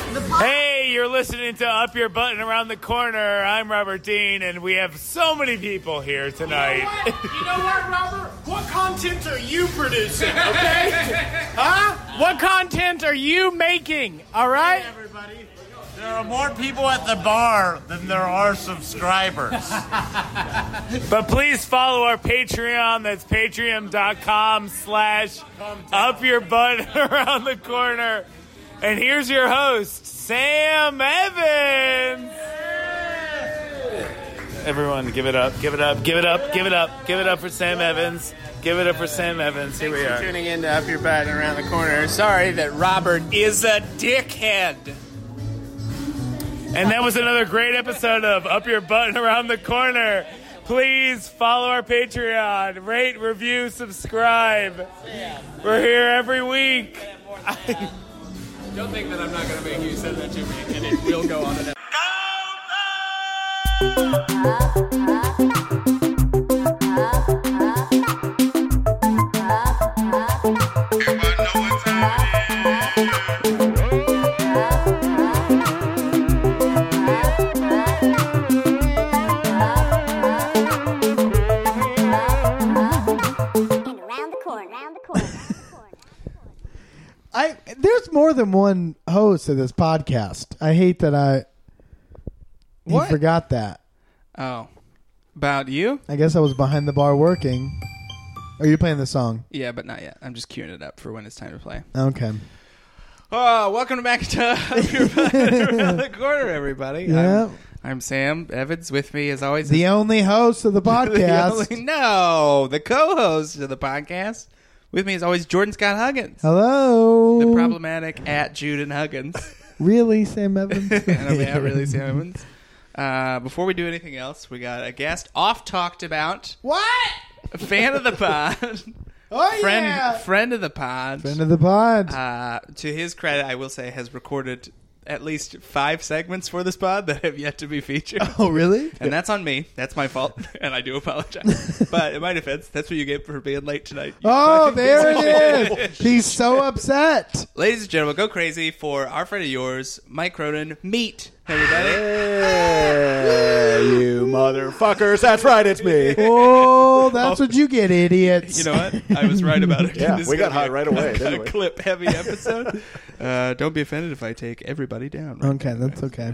Hey, you're listening to Up Your Button Around the Corner. I'm Robert Dean, and we have so many people here tonight. You know what, Robert? What content are you producing, okay? Huh? What content are you making, all right? Hey, everybody. There are more people at the bar than there are subscribers. But please follow our Patreon. That's patreon.com/Up Your Button Around the Corner. And here's your host, Sam Evans. Everyone, give it up, give it up, give it up, give it up, give it up for Sam Evans. Give it up for Sam Evans. Here we are. Thanks for tuning in to Up Your Button Around the Corner. Sorry that Robert is a dickhead. And that was another great episode of Up Your Button Around the Corner. Please follow our Patreon. Rate, review, subscribe. We're here every week. Don't think that I'm not going to make you send that to me, and it will go on an There's more than one host of this podcast. I hate that you forgot that. Oh. About you? I guess I was behind the bar working. Are you playing the song? Yeah, but not yet. I'm just queuing it up for when it's time to play. Okay. Oh, welcome back to Up Your Button Around the Corner, everybody. Yeah. I'm Sam Evans. With me, as always, the only host of the podcast. the co-host of the podcast. With me, as always, Jordan Scott Huggins. Hello. The problematic at Juden Huggins. Really, Sam Evans? Really, Sam Evans. Before we do anything else, we got a guest talked about. What? A fan of the pod. Oh, yeah. Friend of the pod. Friend of the pod. To his credit, I will say, has recorded at least 5 segments for this pod that have yet to be featured. Oh, really? And that's on me. That's my fault, and I do apologize. But in my defense, that's what you get for being late tonight. Oh, there it is. He's so upset. Ladies and gentlemen, go crazy for our friend of yours, Mike Cronin. Meet, everybody. Hey, you motherfuckers. That's right, it's me. Oh, that's what you get, idiots. You know what? I was right about it. Yeah, we got high right away, didn't A we? clip-heavy episode. Don't be offended if I take everybody down. Right okay, now. that's okay.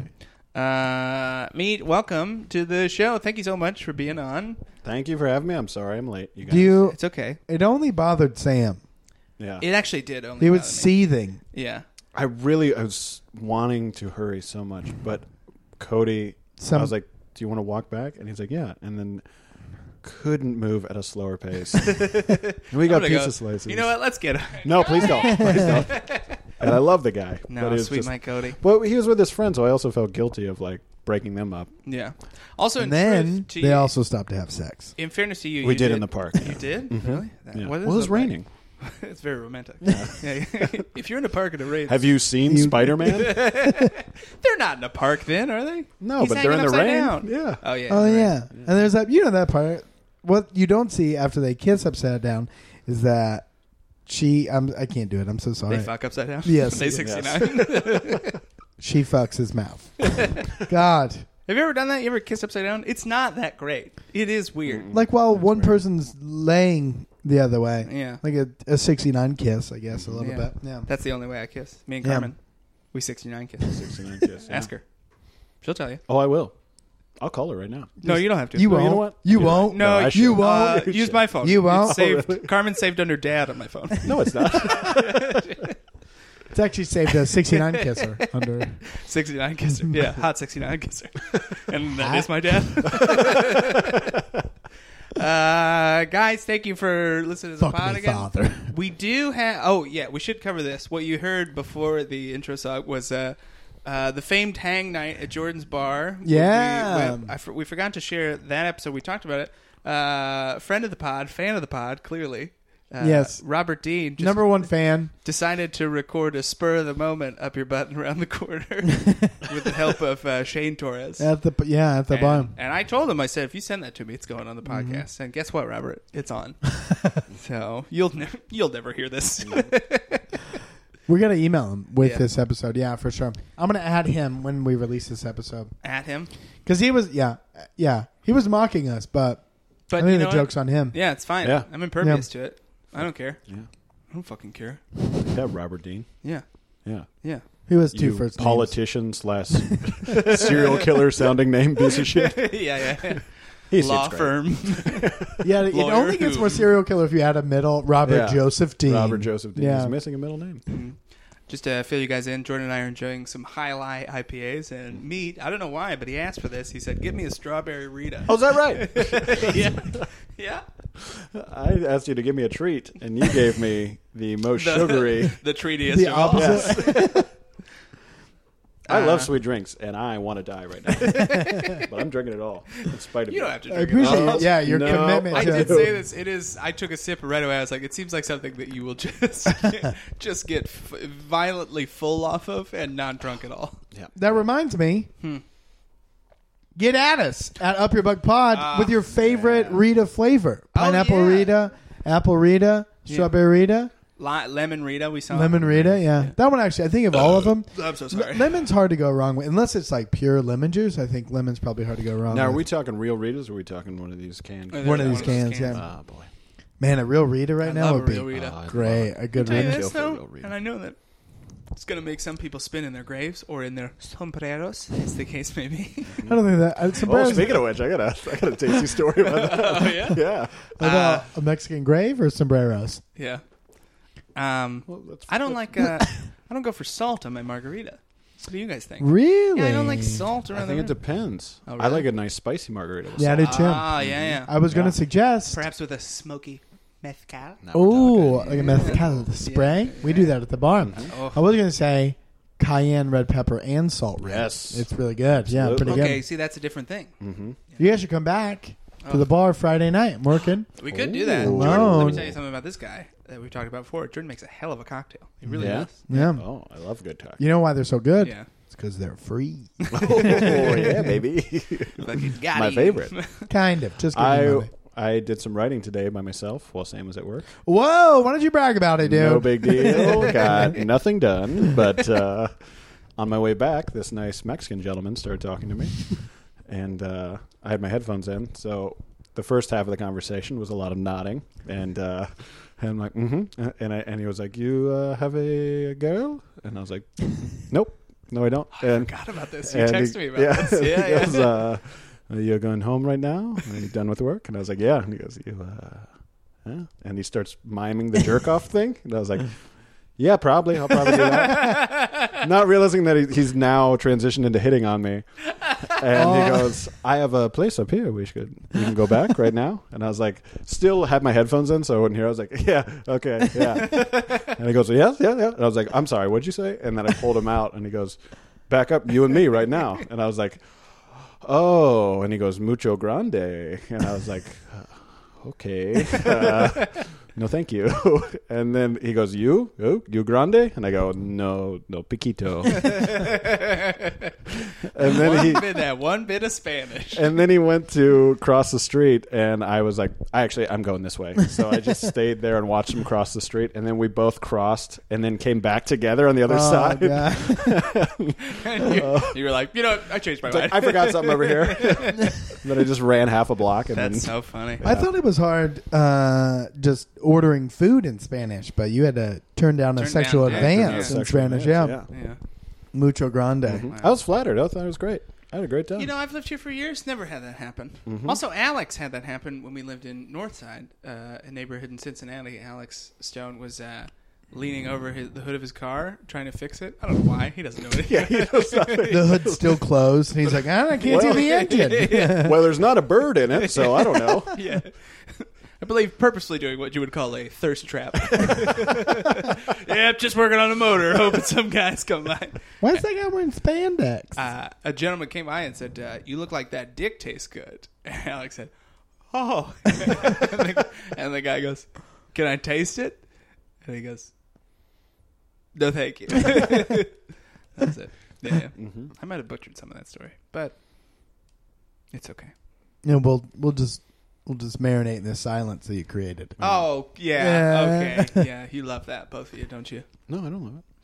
Meet, welcome to the show. Thank you so much for being on. Thank you for having me. I'm sorry I'm late. You guys. It's okay. It only bothered Sam. Yeah. It actually did only He was bother me. seething. Yeah. I was wanting to hurry so much, but Cody, I was like, do you want to walk back? And he's like, yeah. And then couldn't move at a slower pace. And we got pizza slices. You know what? Let's get it. No, please don't. Please don't. And I love the guy. No, but sweet Mike Cody. Well, he was with his friends, so I also felt guilty of like breaking them up. Yeah. Also, And then they also stopped to have sex. In fairness to you, We you did in the park. You did? Mm-hmm. Really? Yeah. What is Well, it was that like? raining. It's very romantic. Yeah. If you're in a park and it rains, Have you seen Spider-Man? they're not in a park then, are they? No, He's but they're in hanging the upside rain. down. Yeah. Oh yeah. Oh, right. yeah. And there's that, that part. What you don't see after they kiss upside down is that I can't do it. I'm so sorry. They fuck upside down. Yes. Day 69. She fucks his mouth. God. Have you ever done that? You ever kiss upside down? It's not that great. It is weird. Like while one person's laying the other way. Yeah. Like a 69 kiss, I guess, a little bit. Yeah. That's the only way I kiss. Me and Yeah. Carmen. We 69 kiss. 69 kiss. Yeah. Ask her. She'll tell you. Oh, I will. I'll call her right now. No, you don't have to. You No, won't. you know what? You won't. No, I should. you won't. Use my phone. You won't? It's saved. Oh, really? Carmen's saved under Dad on my phone. No, it's not. It's actually saved a 69 kisser under. 69 kisser. Yeah, hot 69 kisser. And that is my dad. Guys, thank you for listening to the Fuck pod me, again. father. We do have... Oh, yeah, we should cover this. What you heard before the intro song was the famed hang night at Jordan's Bar. Yeah. We forgot to share that episode. We talked about it. Friend of the pod, fan of the pod, clearly. Yes. Robert Dean just Number one fan. decided to record a spur of the moment Up Your Button Around the Corner with the help of Shane Torres. At the bar. And I told him, I said, if you send that to me, it's going on the podcast. And guess what, Robert? It's on. So you'll never hear this. We're gonna email him with Yeah. this episode. Yeah, for sure. I'm gonna add him when we release this episode At him. because he was he was mocking us, but I But think you the know joke's on him. Yeah, it's fine. Yeah. I'm impervious to it. I don't care. Yeah. I don't fucking care. Yeah, Robert Dean. Yeah. Yeah. Yeah. He was two You first names. politician / serial killer sounding name piece of shit. yeah. He Law seems great. firm. Yeah, it Lawyer only gets who- more serial killer if you add a middle. Robert Yeah. Joseph Dean. Robert Joseph Dean. Yeah. He's missing a middle name. Just to fill you guys in, Jordan and I are enjoying some High Lie IPAs and meat. I don't know why, but he asked for this. He said, "Give me a strawberry Rita." Oh, is that right? Yeah. I asked you to give me a treat, and you gave me the most sugary. The treatiest The of all. opposite. I love sweet drinks, and I want to die right now. But I'm drinking it all, in spite of You don't you. have to I drink appreciate it all. it. Yeah, your No, commitment. I to did say this. It is. I took a sip right away. I was like, it seems like something that you will just get violently full off of and not drunk at all. That reminds me. Get at us at Up Your Buck Pod with your favorite Rita flavor: pineapple yeah. Rita, apple Rita, strawberry Rita, Lemon Rita. We saw lemon Rita. Yeah, that one actually. I think of all of them. I'm so sorry. Lemon's hard to go wrong with, unless it's like pure lemon juice. I think lemon's probably hard to go wrong. Now, are with. we talking real Ritas, or are we talking one of these canned? One of these cans? Yeah, Oh, boy. man, a real Rita right I now love would a real be Rita. great. A good Tell you Rita. this, Kill for a though, real Rita. and I know that it's going to make some people spin in their graves or in their sombreros, as the case may be. I don't think that. Oh, Sombreros- speaking of which, I got a tasty story about that. Oh, yeah? Yeah. about a Mexican grave or sombreros. Yeah. Well, I don't like. I don't go for salt on my margarita. What do you guys think? Really? Yeah, I don't like salt I around think it the depends. Oh, I really? like a nice spicy margarita. with Yeah, I salt. do too. Ah, yeah. I was going to suggest. Perhaps with a smoky mezcal. Now we're Oh, talking. like a mezcal spray. We do that at the bar. Oh. I was going to say cayenne, red pepper, and salt. Red. Yes. It's really good. Yeah, Absolutely. pretty Okay, good. see, that's a different thing. Mm-hmm. You guys should come back to the bar Friday night. I'm working. We could do that. Ooh. Jordan, let Alone. me tell you something about this guy that we've talked about before. Jordan makes a hell of a cocktail. He really Yeah? does. Yeah. Oh, I love good talk. You know why they're so good? Yeah. It's because they're free. Oh, yeah, baby. Fucking got My him. favorite. Kind of. Just give me money. I did some writing today by myself while Sam was at work. Whoa, why don't you brag about it, dude? No big deal. Got nothing done. But on my way back, this nice Mexican gentleman started talking to me. And I had my headphones in. So the first half of the conversation was a lot of nodding. And I'm like, mm-hmm. And he was like, you have a girl? And I was like, nope. No, I don't. I forgot about this. You and texted me about this. Yeah, he yeah. goes, are you going home right now? Are you done with work? And I was like, yeah. And he goes, yeah. And he starts miming the jerk off thing. And I was like, yeah, probably. I'll probably do that. Not realizing that he's now transitioned into hitting on me. And he goes, I have a place up here. We can go back right now. And I was like, still had my headphones in, so I wouldn't hear. I was like, yeah, okay, yeah. And he goes, yeah. And I was like, I'm sorry, what'd you say? And then I pulled him out, and he goes, back up, you and me right now. And I was like, oh. And he goes, mucho grande. And I was like, okay. No, thank you. And then he goes, you grande? And I go, no, piquito. And then that one bit of Spanish. And then he went to cross the street, and I was like, I'm going this way. So I just stayed there and watched him cross the street, and then we both crossed and then came back together on the other side. You were like, you know what? I changed my It's mind. like, I forgot something over here. And then I just ran half a block. And That's then, so funny. I thought it was hard just ordering food in Spanish, but you had to turn down a Turn sexual down, advance yeah. in Sexual Spanish. advance, Yeah. Mucho grande. I was flattered. I thought it was great. I had a great time. You know, I've lived here for years. Never had that happen. Mm-hmm. Also, Alex had that happen when we lived in Northside, a neighborhood in Cincinnati. Alex Stone was leaning over the hood of his car trying to fix it. I don't know why. He doesn't know it. The hood's still closed, and he's like, I can't see the engine. Well, there's not a bird in it, so I don't know. Yeah. I believe purposely doing what you would call a thirst trap. Yep, just working on a motor, hoping some guys come by. Why is that guy wearing spandex? A gentleman came by and said, you look like that dick tastes good. And Alex said, oh. And the guy goes, can I taste it? And he goes, no, thank you. That's it. Yeah. Mm-hmm. I might have butchered some of that story, but it's okay. You know, we'll just marinate in the silence that you created. Oh, yeah. Okay. Yeah, you love that, both of you, don't you? No, I don't love it.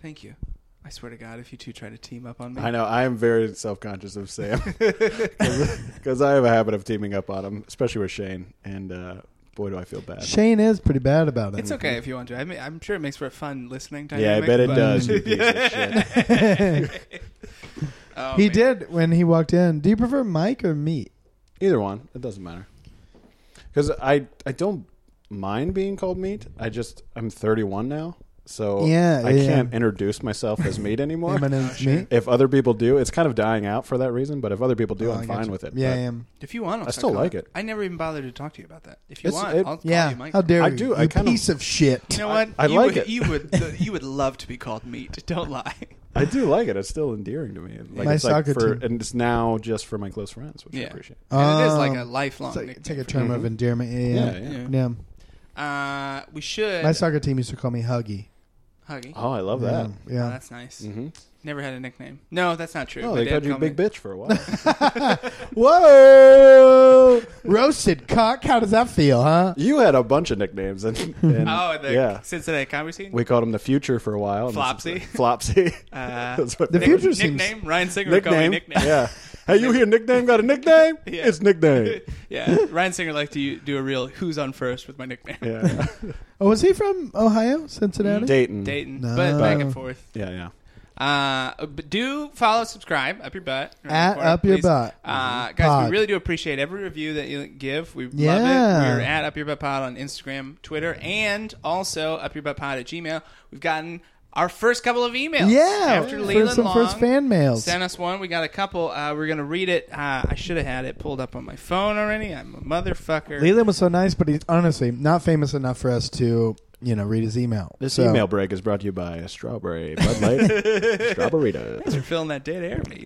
Thank you. I swear to God, if you two try to team up on me. I know. I am very self-conscious of Sam because I have a habit of teaming up on him, especially with Shane. And boy, do I feel bad. Shane is pretty bad about it. It's okay if you want to. I'm sure it makes for a fun listening time. Yeah, I bet it does. You piece of shit. Oh, he man. did when he walked in. Do you prefer Mike or meat? Either one. It doesn't matter. Because I don't mind being called meat. I'm 31 now. So I can't introduce myself as meat anymore. My name's meat. If other people do, it's kind of dying out for that reason. But if other people do, I'm fine with it. Yeah, But I am. If you want, I still like it. I never even bothered to talk to you about that. If you It's- want, it- I'll call you Mike. How dare I you? do. You I kind of- piece of shit. You know what? I you like would, it. You would love to be called meat. Don't lie. I do like it. It's still endearing to me. Like, My it's like soccer for, team. and it's now just for my close friends, which I Yeah. appreciate. And it is like a Um, lifelong. It's like a nickname term of endearment. Yeah. Yeah. We should. My soccer team used to call me Huggy. Huggy. Oh, I love that. Oh, Yeah. that's nice. Mm-hmm. Never had a nickname. No, that's not true. Oh, My they dad called you called big me- bitch for a while. Whoa! Roasted cock. How does that feel, huh? You had a bunch of nicknames, and Oh, the yeah, Cincinnati comedy scene. we called him the Future for a while. and Flopsy. Flopsy. Uh, That's what The they- Future seems... nickname. Ryan Singer would call me nickname. nickname. Yeah. Hey, you hear nickname? Got a nickname? Yeah. It's nickname. Yeah, Ryan Singer liked to do a real "Who's on first with my nickname. Yeah. Oh, was he from Ohio? Cincinnati? Dayton. Dayton, No. but back and forth. Yeah, yeah. But do follow, subscribe, Up Your Butt. At Up Your please. Butt. Guys, Pod. we really do appreciate every review that you give. We love it. Yeah. We're at Up Your Butt Pod on Instagram, Twitter, and also upyourbuttpod at Gmail. We've gotten our first couple of emails. Yeah. After Leland some Long first fan mails. sent us one. We got a couple. We're going to read it. I should have had it pulled up on my phone already. I'm a motherfucker. Leland was so nice, but he's honestly not famous enough for us to, read his emaal. This So- email break is brought to you by Strawberry Bud Light. Strawberry. Thanks for filling that dead air, mate.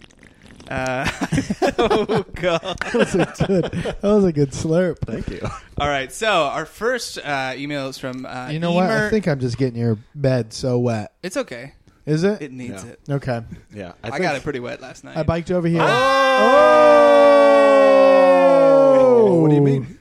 Oh, God. That was a good slurp. Thank you. All right, so our first email is from You know what? I Emer. think I'm just getting your bed so wet. It's okay. Is it? It needs Yeah. it. Okay. Yeah. I got it pretty wet last night. I biked over here. Oh! What do you mean?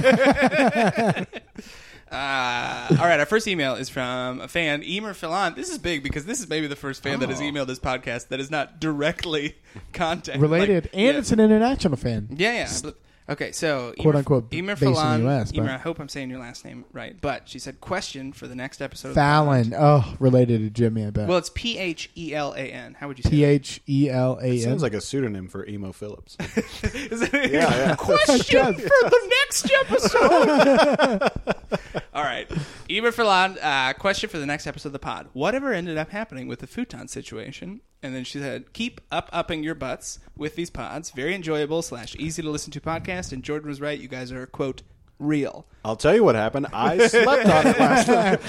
All right, our first email is from a fan, Emer Filan. This is big because this is maybe the first fan that has emailed this podcast that is not directly contact Related. like, and yeah. it's an international fan. Yeah. Okay, so Quote, unquote, Emer based in the Filan. US, but- Emer, I hope I'm saying your last name right, but she said question for the next episode. Fallon. Oh, related to Jimmy, I bet. Well, it's Phelan. How would you say? that? Phelan. Sounds like a pseudonym for Emo Phillips. Is it? Yeah. Question for the next episode. All right. Eber Filan, question for the next episode of the pod. Whatever ended up happening with the futon situation? And then she said, keep upping your butts with these pods. Very enjoyable / easy to listen to podcast. And Jordan was right. You guys are, quote, real. I'll tell you what happened. I slept on it last night.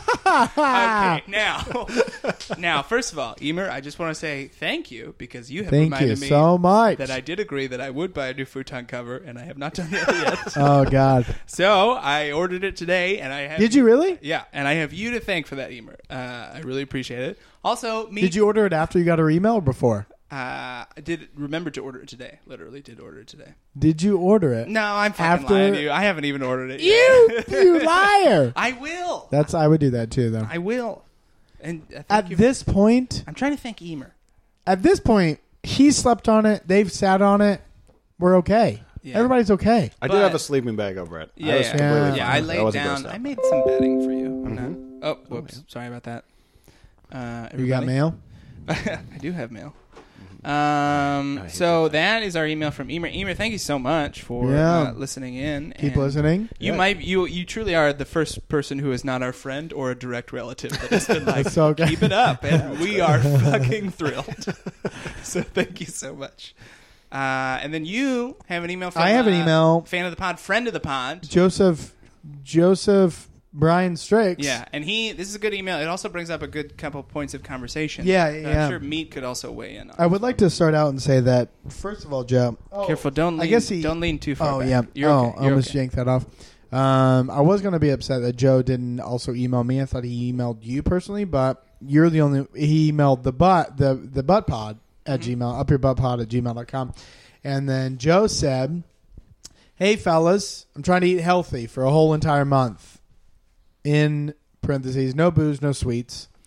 Okay, now, first of all, Emer, I just want to say thank you because you have Thank you reminded me so much. that I did agree that I would buy a new futon cover, and I have not done that yet. Oh, God. So I ordered it today, and I have. Did you really? Yeah, and I have you to thank for that, Emer. I really appreciate it. Also, me. Did you order it after you got our email or before? I did remember to order it today. Literally, did order it today. Did you order it? No, I'm fucking After- lying to you. I haven't even ordered it. Yet. You liar. I will. I would do that too, though. I will. And thank At you. this point, I'm trying to thank Emer. he slept on it. They've sat on it. We're okay. Yeah. Everybody's okay. I But- did have a sleeping bag over it. Yeah, I was yeah. completely Yeah. fine. Yeah, I laid wasn't down. grossed out. I made some bedding for you. I'm not. Oh, whoops. Sorry about that. You got everybody. mail? I do have mail. So that is our email from Emer. Emer, thank you so much for listening in. Keep And listening. You truly are the first person who is not our friend or a direct relative that has been like, That's so good. keep it up, and we are fucking thrilled. So thank you so much. And then you have an email from I have an email. fan of the pod, friend of the pod. Joseph Brian Strix. Yeah, and this is a good email. It also brings up a good couple points of conversation. Yeah, that yeah. I'm sure Meat could also weigh in on. I would like to start out and say that, first of all, Joe. Careful, don't lean, don't lean too far back. Yeah. You're okay. I You're almost okay. yanked that off. I was going to be upset that Joe didn't also email me. I thought he emailed you personally, but you're the only. He emailed the butt pod at Gmail, upyourbuttpod@gmail.com. And then Joe said, "Hey fellas, I'm trying to eat healthy for a whole entire month. In parentheses, no booze, no sweets.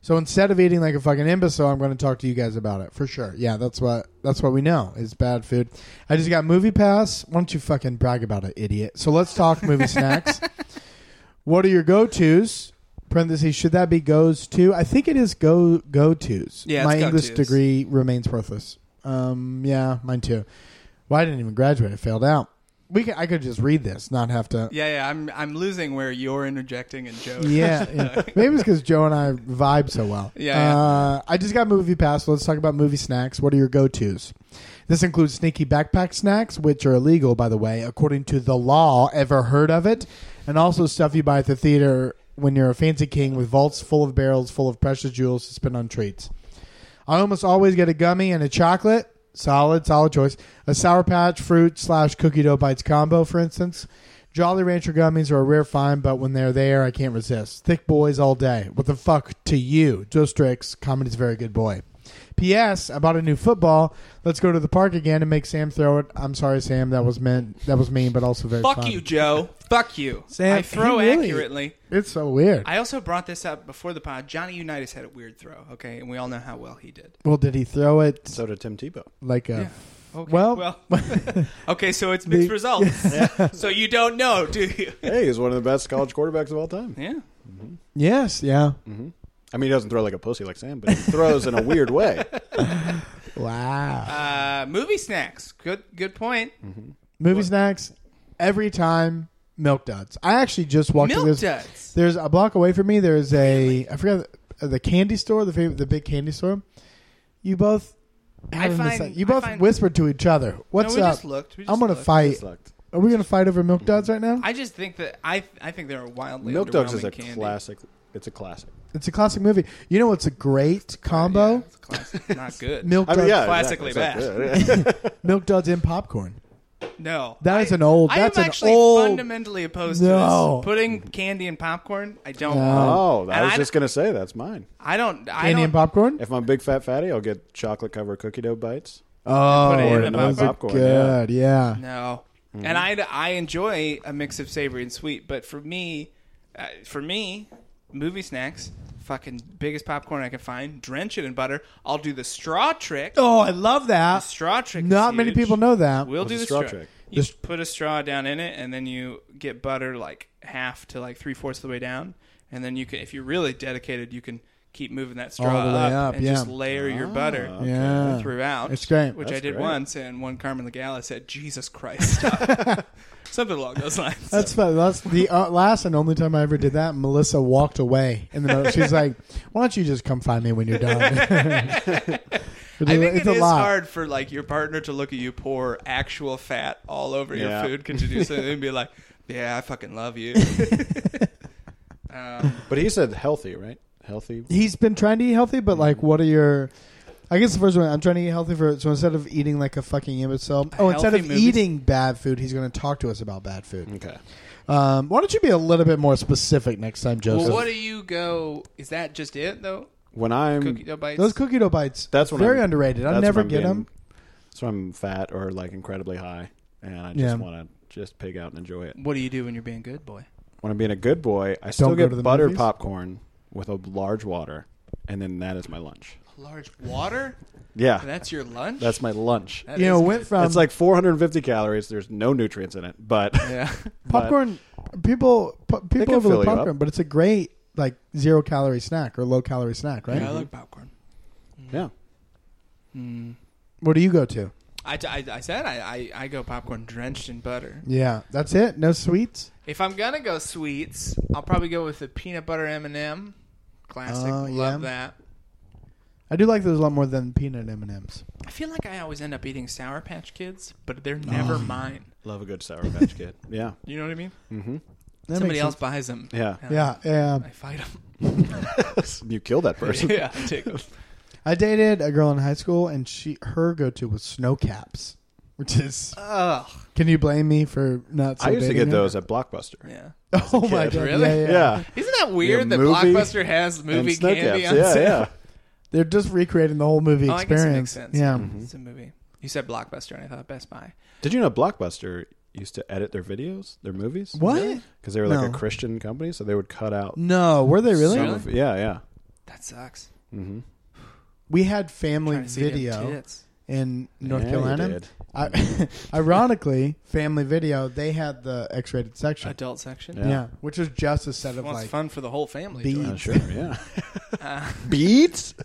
So instead of eating like a fucking imbecile, I'm going to talk to you guys about it for sure. Yeah, that's what we know is bad food. I just got Movie Pass. Why don't you fucking brag about it, idiot? So let's talk movie snacks. What are your go-tos? Parentheses, should that be goes to? I think it is go-tos. Yeah, my it's English go-tos. degree remains worthless. Yeah, mine too. Well, I didn't even graduate. I failed out. I could just read this, not have to. Yeah. I'm losing where you're interjecting and Joe. Yeah. Maybe it's because Joe and I vibe so well. Yeah. I just got Movie Pass. So let's talk about movie snacks. What are your go-tos? This includes sneaky backpack snacks, which are illegal, by the way, according to the law. Ever heard of it? And also stuff you buy at the theater when you're a fancy king with vaults full of barrels full of precious jewels to spend on treats. I almost always get a gummy and a chocolate. Solid choice. A Sour Patch fruit / cookie dough bites combo, for instance. Jolly Rancher gummies are a rare find, but when they're there, I can't resist. Thick boys all day. What the fuck to you? Joe Strix, comedy's a very good boy. P.S. I bought a new football. Let's go to the park again and make Sam throw it. I'm sorry, Sam. That was mean, but also very Fuck fun. you, Joe. Fuck you. Sam, I throw he really- accurately. It's so weird. I also brought this up before the pod. Johnny Unitas had a weird throw, okay? And we all know how well he did. Well, did he throw it So did Tim Tebow. like a... Yeah. Okay, Well- okay, so it's mixed results. So you don't know, do you? Hey, he's one of the best college quarterbacks of all time. Yeah. Yes, yeah. I mean, he doesn't throw like a pussy like Sam, but he throws in a weird way. Wow. Movie snacks. Good point. Movie snacks, every time, Milk Duds. I actually just walked Milk through this. Duds. There's a block away from me. There's I forgot the candy store, the big candy store. You both whispered to each other. What's we up? just looked. We just I'm gonna looked. fight. Just looked. Are we gonna fight over Milk Duds right now? I just think that I think they're a wildly Milk Duds is underwhelming a candy. classic. It's a classic. It's a classic movie. You know what's a great combo? Yeah, it's classic. Not good. Milk I Duds, mean, yeah, Classically exactly. Milk Duds in popcorn. No, That is an old- I that's am an actually old- fundamentally opposed No. to this. Putting candy in popcorn. I don't. No. want. Oh, And I was just gonna say that's mine. I don't. Candy and popcorn. If I'm a big fat fatty, I'll get chocolate covered cookie dough bites. Oh, put it in the those are popcorn, good. Yeah. No. And I enjoy a mix of savory and sweet, but for me, movie snacks, fucking biggest popcorn I can find, drench it in butter. I'll do the straw trick. Oh, I love The that. straw trick. Not is many huge. people know that. We'll What's do the the straw straw trick? You Just- put a straw down in it, and then you get butter like half to like 3/4 of the way down, and then you can, if you're really dedicated, you can keep moving that straw All the way up, and yeah. just layer your butter okay. Yeah. throughout. It's great. Which That's I did great. once, and one Carmen Legala said, "Jesus Christ," something along those lines. That's fun. That's the last and only time I ever did that. Melissa walked away in the middle. She's like, "Why don't you just come find me when you're done?" I think it's it a is lot. hard for like your partner to look at you pour actual fat all over your Yeah. food. Could you do something and be like, "Yeah, I fucking love you." But he said healthy, right? Healthy. He's been trying to eat healthy, but like, what are your? I guess the first one, I'm trying to eat healthy so instead of eating like a fucking imbecile, instead Healthy of movies. eating bad food, he's going to talk to us about bad food. Okay. Why don't you be a little bit more specific next time, Joseph? Well, what do you go? Is that just it though? When I'm Cookie dough bites. Those cookie dough bites, That's when very I'm- underrated. I that's never when I'm get being- them. That's when I'm fat or like incredibly high, and I just Yeah. want to just pig out and enjoy it. What do you do when you're being good, boy? When I'm being a good boy, I still go to the get buttered movies? popcorn with a large water, and then that is my lunch. A large water? Yeah, That's your lunch? that's my lunch. That You is know, good. went from It's like 450 calories. There's no nutrients in it, but Yeah. popcorn. People can overlook fill you popcorn, up. but it's a great like 0 calorie snack or low calorie snack, right? Yeah, I like popcorn. yeah. What do you go to? I said I go popcorn drenched in butter. Yeah, that's it. No sweets. If I'm gonna go sweets, I'll probably go with the peanut butter M&M. Classic. Oh, yeah. Love that. I do like those a lot more than peanut M&Ms. I feel like I always end up eating Sour Patch Kids, but they're never mine. Love a good Sour Patch Kid. Yeah. You know what I mean? Mm-hmm. That Somebody makes else sense. buys them. Yeah. Yeah. I fight them. You kill that person. Yeah, I take them. I dated a girl in high school, and her go-to was snow caps, which is. Ugh. Can you blame me for not? So I used to dating get her? those at Blockbuster. Yeah. Oh my kid. god! Really? Yeah, yeah. Yeah. Isn't that weird that movie Blockbuster has And movie snow candy caps. on Yeah, sale? yeah. They're just recreating the whole movie Oh, I guess it makes experience. sense. Yeah. It's a movie. You said Blockbuster, and I thought Best Buy. Did you know Blockbuster used to edit their videos, their movies? What? Because they were like No. a Christian company, so they would cut out. No, were they really? some of- yeah, yeah. That sucks. Mm-hmm. We had family Trying to see them video tits. in North Yeah, Carolina. you did. Ironically, family video, they had the X-rated section. Adult section. Yeah. Which was just a set of Well, it's like fun for the whole family. Beads. Jordan. Sure, yeah. Beads?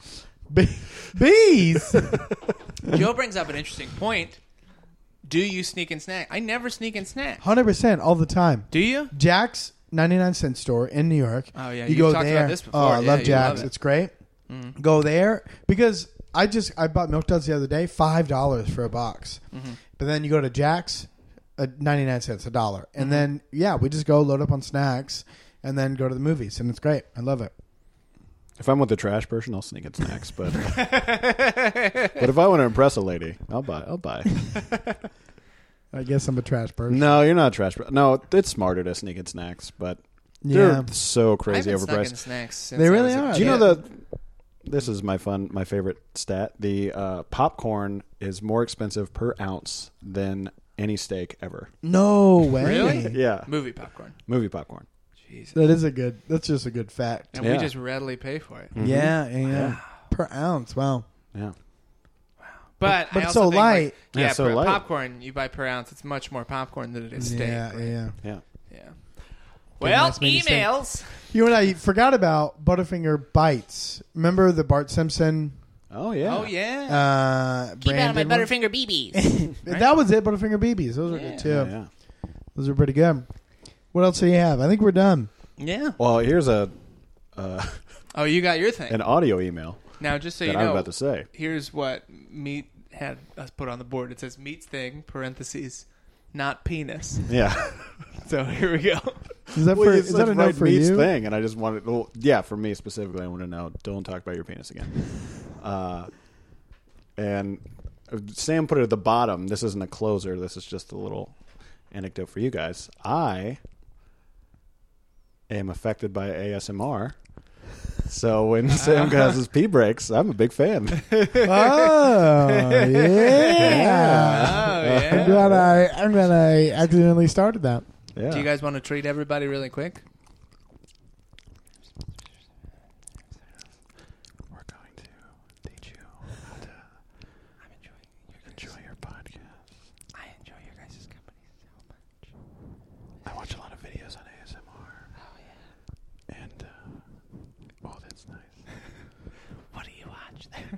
bees. Joe brings up an interesting point. Do you sneak and snack? I never sneak and snack. 100% all the time. Do you? Jack's 99-cent store in New York. Oh, yeah. You You've go talked there. about this before. Oh, I Yeah, love you Jack's. love it. It's great. Go there because I bought Milk Duds the other day, $5 for a box. But then you go to Jack's, 99 cents, $1. And then, we just go load up on snacks and then go to the movies. And it's great. I love it. If I'm with the trash person, I'll sneak in snacks. But if I want to impress a lady, I'll buy. I guess I'm a trash person. No, you're not a trash person. No, it's smarter to sneak in snacks, but they're so crazy I haven't snuck in overpriced. snacks since They I really was a are. Do you kid. know this is my favorite stat. The popcorn is more expensive per ounce than any steak ever. No way. Really? Yeah. Movie popcorn? Movie popcorn. Jesus. That's just a good fact. And Yeah. we just readily pay for it. Yeah. Per ounce. Wow. Yeah. But I it's also so think, light. Like, yeah, so light. popcorn you buy per ounce. It's much more popcorn than it is steak. Yeah. right? Yeah. Well, nice mini steak. emails. You and I forgot about Butterfinger Bites. Remember the Bart Simpson? Oh yeah. Oh yeah. Keep out of my branded one? Butterfinger BBs. That was it. Butterfinger BBs. Those were good too. Yeah, yeah. Those are pretty good. What else do you have? I think we're done. Yeah. Well, here's Oh, you got your thing. an audio email Now, just so that you I'm know, about to say. here's what Meat had us put on the board. It says Meat's thing, parentheses, not penis. Yeah. So here we go. Is that, is that a note for Meat's you? thing, and I just wanted. Well, yeah, for me specifically, I want to know. Don't talk about your penis again. And Sam put it at the bottom. This isn't a closer. This is just a little anecdote for you guys. I am affected by ASMR. So when Sam has his pee breaks, I'm a big fan. Oh yeah. Oh, yeah. I'm glad I accidentally started that. Yeah. Do you guys want to treat everybody really quick? We're going to teach you how to enjoy your podcast. I enjoy your guys' company so much. I watch a lot of videos on ASMR. Oh, yeah. And, that's nice. What do you watch there?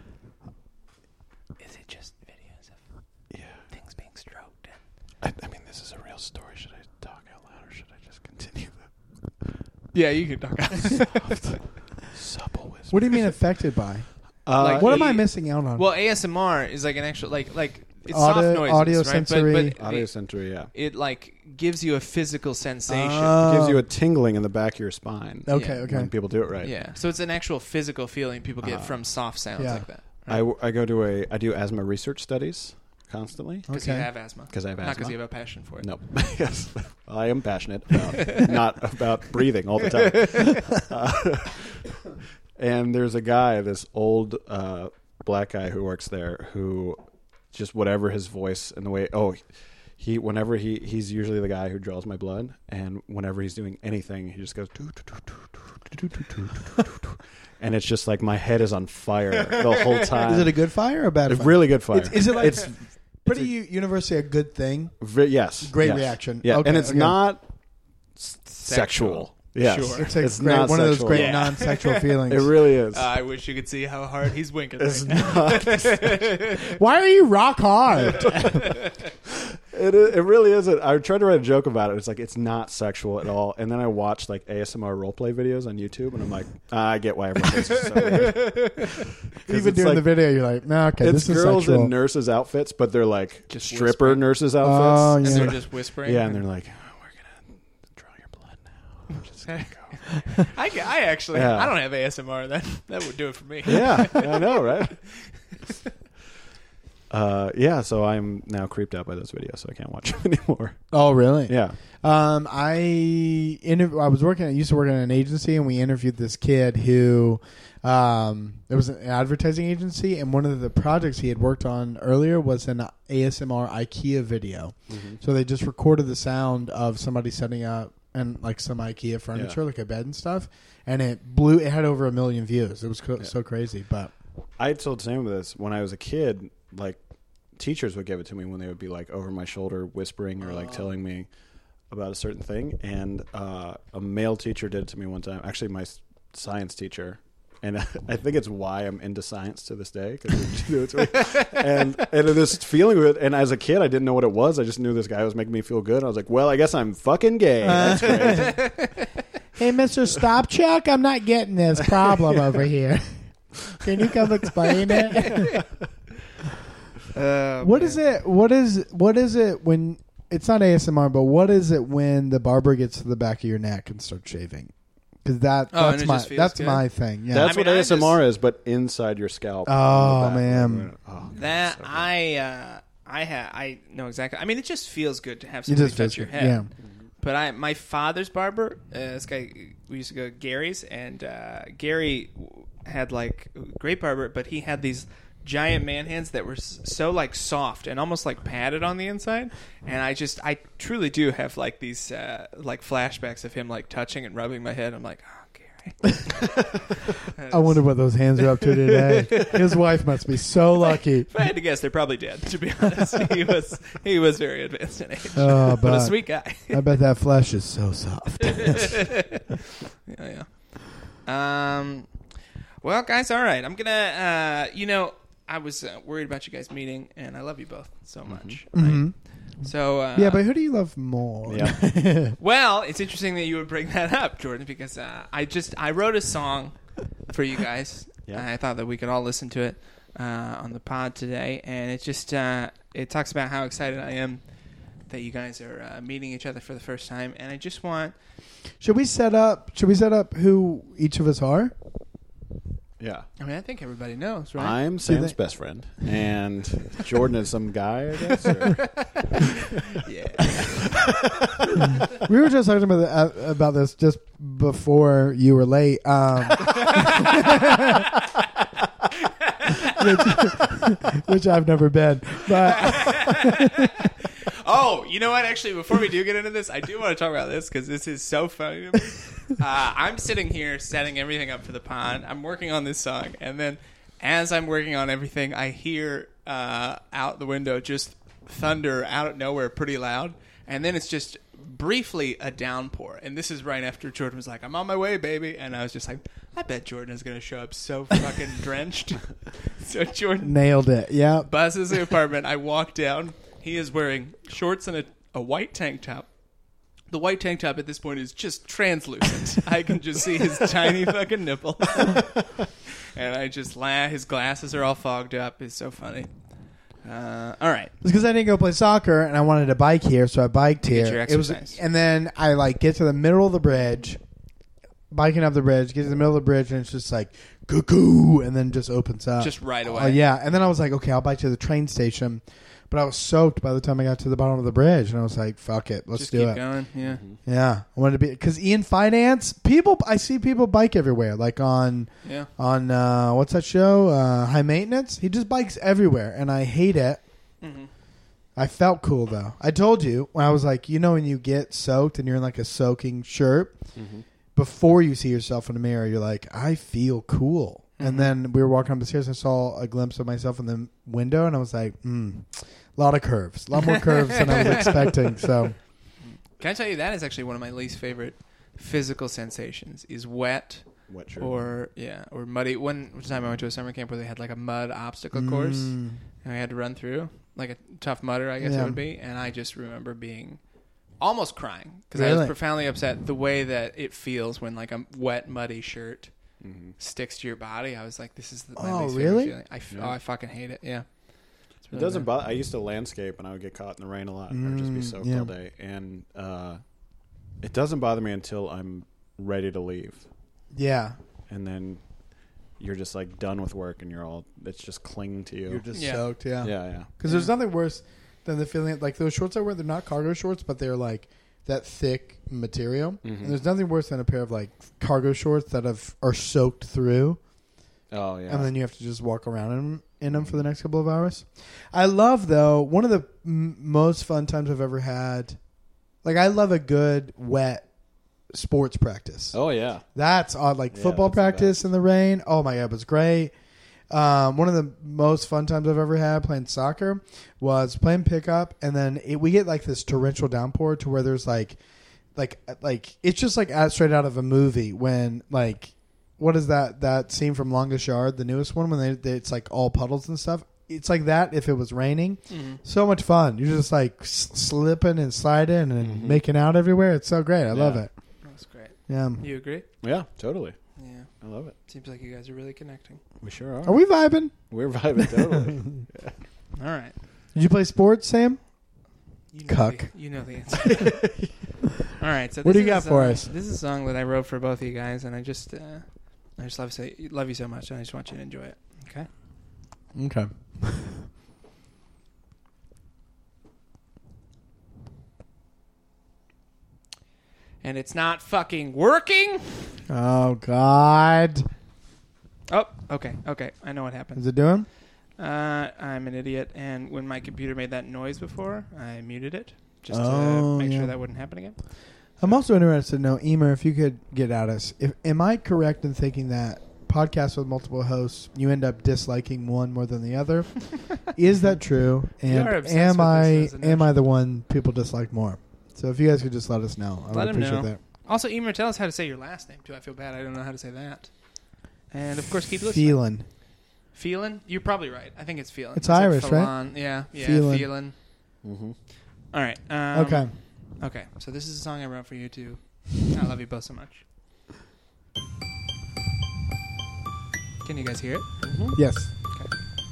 Is it just videos of Yeah. things being stroked? I mean, this is a real story. Should I talk out loud or should I just continue Yeah, you can talk. the supple whisper? What do you mean affected by? Like- What am I missing out on? Well, ASMR is like an actual like it's Audio- soft noises, audio right? sensory- But Audio sensory, yeah. it like gives you a physical sensation. Gives you a tingling in the back of your spine. Okay, yeah, okay. When people do it right. Yeah, so it's an actual physical feeling people get from soft sounds Yeah. like that. I do asthma research studies constantly Because you have asthma. because I have Not because asthma. you have a passion for it. No. Yes. I am passionate about not about breathing all the time. And there's a guy, this old black guy who works there who just whatever his voice and the way he's usually the guy who draws my blood, and whenever he's doing anything he just goes and it's just like my head is on fire the whole time. Is it a good fire or a bad A fire? really good fire? Is it like it's pretty universally a good thing? yes. Great yes. reaction. Yeah, Okay, and it's okay. not sexual. Yes. Sure. It's not one of those sexual great at all. non-sexual feelings. It really is. I wish you could see how hard he's winking. It's Right now. not. Why are you rock hard? It really isn't. I tried to write a joke about it. It's like it's not sexual at all. And then I watched like ASMR roleplay videos on YouTube, and I'm like, I get why everyone thinks it's so weird. Even during the video, you're like, nah, okay, It's this is girls sexual. in nurses' outfits, but they're like Just stripper whispering. nurses' Oh, outfits. And yeah. they're just whispering. Yeah, and they're like, oh, we're gonna draw your blood now. I'm just gonna go. I actually, Yeah. I don't have ASMR. That would do it for me. Yeah, I know, right? Yeah, so I'm now creeped out by those videos, so I can't watch them anymore. Oh, really? Yeah. I used to work in an agency, and we interviewed this kid who it was an advertising agency, and one of the projects he had worked on earlier was an ASMR IKEA video. Mm-hmm. So they just recorded the sound of somebody setting up and like some IKEA furniture, like a bed and stuff, and it had over 1 million views. It was so crazy. But I told Sam this when I was a kid. Like teachers would give it to me when they would be like over my shoulder whispering or like telling me about a certain thing. And a male teacher did it to me one time. Actually, my science teacher. And I think it's why I'm into science to this day. And this feeling of it. And as a kid, I didn't know what it was. I just knew this guy was making me feel good. I was like, well, I guess I'm fucking gay. That's great. Hey, Mr. Stopchuck, I'm not getting this problem over here. Can you come explain it? What is it when it's not ASMR, but what is it when the barber gets to the back of your neck and starts shaving? Because that's my thing. Yeah. That's what ASMR is, but inside your scalp. Oh man, that I know exactly. I mean, it just feels good to have somebody touch your head. Yeah. But my father's barber, this guy, we used to go to Gary's, and Gary had like a great barber, but he had these giant man hands that were so like soft and almost like padded on the inside, and I truly do have like these like flashbacks of him like touching and rubbing my head. I'm like, oh, Gary. I wonder what those hands are up to today. His wife must be so lucky. If I had to guess, they're probably dead. To be honest, he was very advanced in age, but a sweet guy. I bet that flesh is so soft. Yeah. Well, guys, all right. I'm gonna I was worried about you guys meeting, and I love you both so much. Right? Mm-hmm. So yeah, but who do you love more? Yeah. Well, it's interesting that you would bring that up, Jordan, because I wrote a song for you guys. Yeah. I thought that we could all listen to it on the pod today, and it just it talks about how excited I am that you guys are meeting each other for the first time, and I just want. Should we set up who each of us are? Yeah. I mean, I think everybody knows, right? I'm Sam's best friend, and Jordan is some guy, I guess. Or? Yeah. We were just talking about this just before you were late. Which I've never been, but. Oh, you know what? Actually, before we do get into this, I do want to talk about this because this is so funny to me. I'm sitting here setting everything up for the pod. I'm working on this song, and then as I'm working on everything, I hear out the window just thunder out of nowhere pretty loud, and then it's just briefly a downpour. And this is right after Jordan was like, I'm on my way, baby. And I was just like, I bet Jordan is going to show up so fucking drenched. So Jordan nailed it. Yeah. Buzzes the apartment. I walk down. He is wearing shorts and a white tank top. The white tank top at this point is just translucent. I can just see his tiny fucking nipple. And I just laugh. His glasses are all fogged up. It's so funny. All right. It's because I didn't go play soccer and I wanted to bike here, so I biked here. Get your exercise. And then I like get to the middle of the bridge, biking up the bridge, get to the middle of the bridge, and it's just like cuckoo, and then just opens up. Just right away. Yeah. And then I was like, okay, I'll bike to the train station. But I was soaked by the time I got to the bottom of the bridge, and I was like, "Fuck it, let's do it." Just keep going, yeah. Yeah, I wanted to be because Ian Finance I see people bike everywhere, like on what's that show? High Maintenance. He just bikes everywhere, and I hate it. Mm-hmm. I felt cool though. I told you when I was like, when you get soaked and you're in like a soaking shirt, before you see yourself in the mirror, you're like, I feel cool. Mm-hmm. And then we were walking up the stairs, I saw a glimpse of myself in the window, and I was like, a lot of curves. A lot more curves than I was expecting. So, can I tell you, that is actually one of my least favorite physical sensations is wet shirt. or muddy. One time I went to a summer camp where they had like a mud obstacle course, and I had to run through, like a Tough Mudder, I guess it would be. And I just remember being almost crying because I was profoundly upset the way that it feels when like a wet, muddy shirt sticks to your body. I was like, this is my least favorite feeling. I fucking hate it. Yeah. It doesn't bother. I used to landscape, and I would get caught in the rain a lot, or just be soaked all day. And it doesn't bother me until I'm ready to leave. Yeah. And then you're just like done with work, and it's just clinging to you. You're just soaked. Yeah. Yeah. Because there's nothing worse than the feeling like those shorts I wear. They're not cargo shorts, but they're like that thick material. And there's nothing worse than a pair of like cargo shorts that are soaked through. Oh yeah. And then you have to just walk around in them for the next couple of hours. I love, though, one of the most fun times I've ever had. Like, I love a good wet sports practice. Oh yeah. That's odd. Like football that's the practice in the rain. Oh my God, it was great. One of the most fun times I've ever had playing soccer was playing pickup, and then we get like this torrential downpour to where there's like it's just like straight out of a movie when like what is that scene from Longest Yard, the newest one, when it's like all puddles and stuff. It's like that if it was raining. Mm-hmm. So much fun. You're just like slipping and sliding and making out everywhere. It's so great. I love it. That's great. Yeah. You agree? Yeah, totally. Yeah. I love it. Seems like you guys are really connecting. We sure are. Are we vibing? We're vibing totally. Yeah. All right. Did you play sports, Sam? You Cuck. You know the answer. All right. So what do you got for us? This is a song that I wrote for both of you guys, and I just love you so much, and I just want you to enjoy it. Okay. Okay. And it's not fucking working. Oh God. Oh, okay. I know what happened. Is it doing? I'm an idiot, and when my computer made that noise before, I muted it just to make sure that wouldn't happen again. I'm also interested to know, Emer, if you could get at us. Am I correct in thinking that podcasts with multiple hosts, you end up disliking one more than the other? Is that true? And am I the one people dislike more? So if you guys could just let us know, I would appreciate that. Also, Emer, tell us how to say your last name too. I feel bad. I don't know how to say that. And of course, keep listening. Phelan? You're probably right. I think it's Phelan. It's Irish, right? Yeah. Phelan. Mm-hmm. All right. Okay. So this is a song I wrote for you too. I love you both so much. Can you guys hear it? Mm-hmm. Yes. Okay.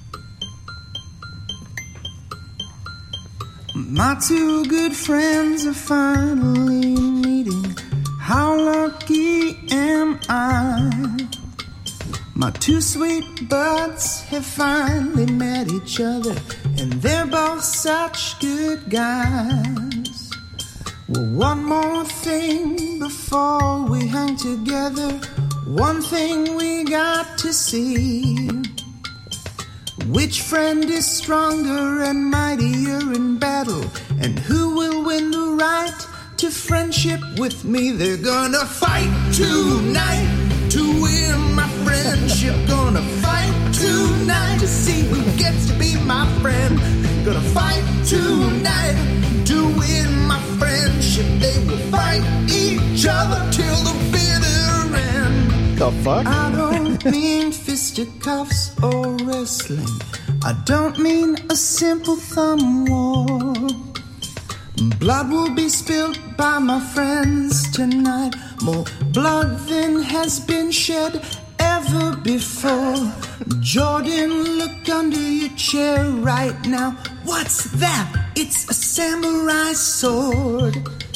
My two good friends are finally meeting. How lucky am I? My two sweet buds have finally met each other, and they're both such good guys. Well, one more thing before we hang together. One thing we got to see. Which friend is stronger and mightier in battle? And who will win the right to friendship with me? They're gonna fight tonight to win my friendship. Gonna fight tonight to see who gets to be my friend. Gonna fight tonight to win my friendship. They will fight each other till the bitter end. The fuck? I don't mean fisticuffs or wrestling. I don't mean a simple thumb war. Blood will be spilled by my friends tonight. More blood than has been shed ever before. Jordan, look under your chair right now. What's that? It's a samurai sword.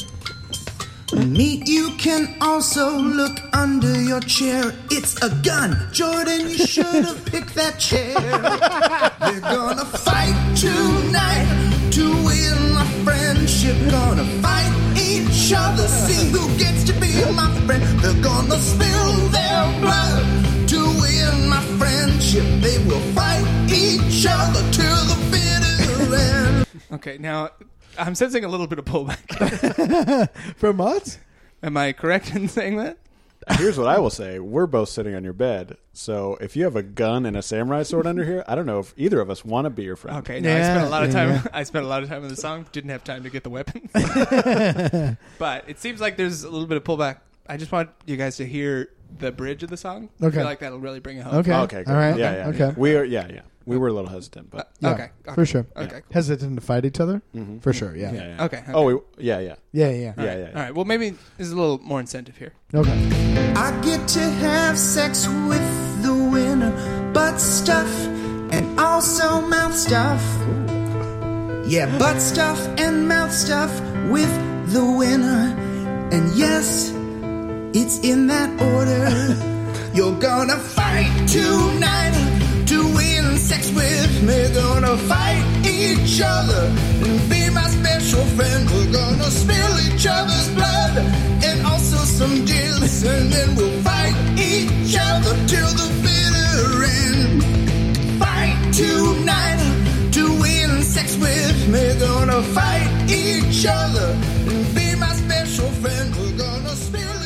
Meat, you can also look under your chair. It's a gun. Jordan, you should have picked that chair. They're gonna fight tonight to win my friendship. Gonna fight each other, see who gets to be my friend. They're gonna spill their blood to win my friendship. They will fight each other till the bitter end. Okay, now I'm sensing a little bit of pullback. From us? Am I correct in saying that? Here's what I will say. We're both sitting on your bed. So if you have a gun and a samurai sword under here, I don't know if either of us want to be your friend. Okay, no, I spent a lot of time. I spent a lot of time in the song. Didn't have time to get the weapons. But it seems like there's a little bit of pullback. I just want you guys to hear the bridge of the song. Okay. I feel like that'll really bring it home. Okay. Okay. Good. All right. Yeah. Okay. We are. Yeah. We were a little hesitant, but Yeah, Okay. for sure. Okay. Cool. Hesitant to fight each other? For sure, yeah. yeah. Okay. Oh, yeah. Yeah. All right. Well, maybe there's a little more incentive here. Okay. I get to have sex with the winner, butt stuff and also mouth stuff. Yeah, butt stuff and mouth stuff with the winner. And yes, it's in that order. You're gonna fight tonight to win sex with me. Gonna fight each other and be my special friend. We're gonna spill each other's blood and also some jizz, and then we'll fight each other till the bitter end. Fight tonight to win sex with me. Gonna fight each other and be my special friend. We're gonna spill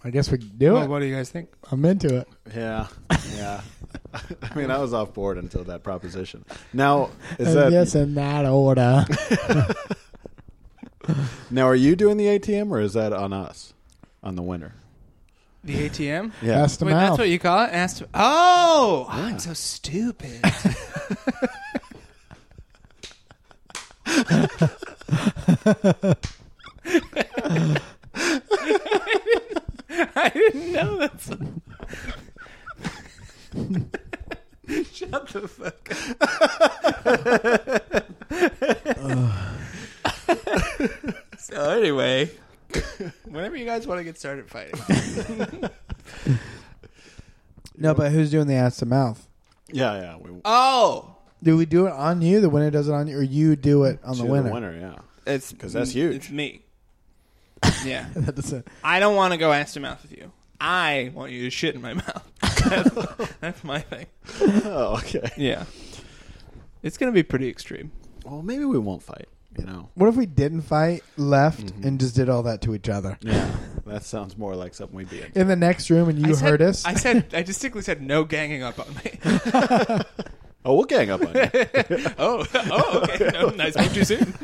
I guess we can do Well, it. what do you guys think? I'm into it. Yeah. I mean, I was off board until that proposition. Now, I guess in that order. Now, are you doing the ATM or is that on us, on the winner? The ATM? Yeah. Ask the Wait, mouth. that's what you call it? Oh, I'm so stupid. I didn't know that. Shut the fuck up. So anyway, whenever you guys want to get started fighting. No, but who's doing the ass to mouth? Yeah. Oh, Do we do it on you? The winner does it on you, or you do it on the winner? Yeah. it's 'Cause that's huge. It's me. Yeah, That doesn't- I don't want to go ass to mouth with you. I want you to shit in my mouth. That's my thing. Oh, okay. Yeah, it's gonna be pretty extreme. Well, maybe we won't fight, you know. What if we didn't fight, left, and just did all that to each other? Yeah. That sounds more like something we'd be into. In the next room, and you heard us? I distinctly said no ganging up on me. Oh, we'll gang up on you. oh, okay. No, nice move too soon.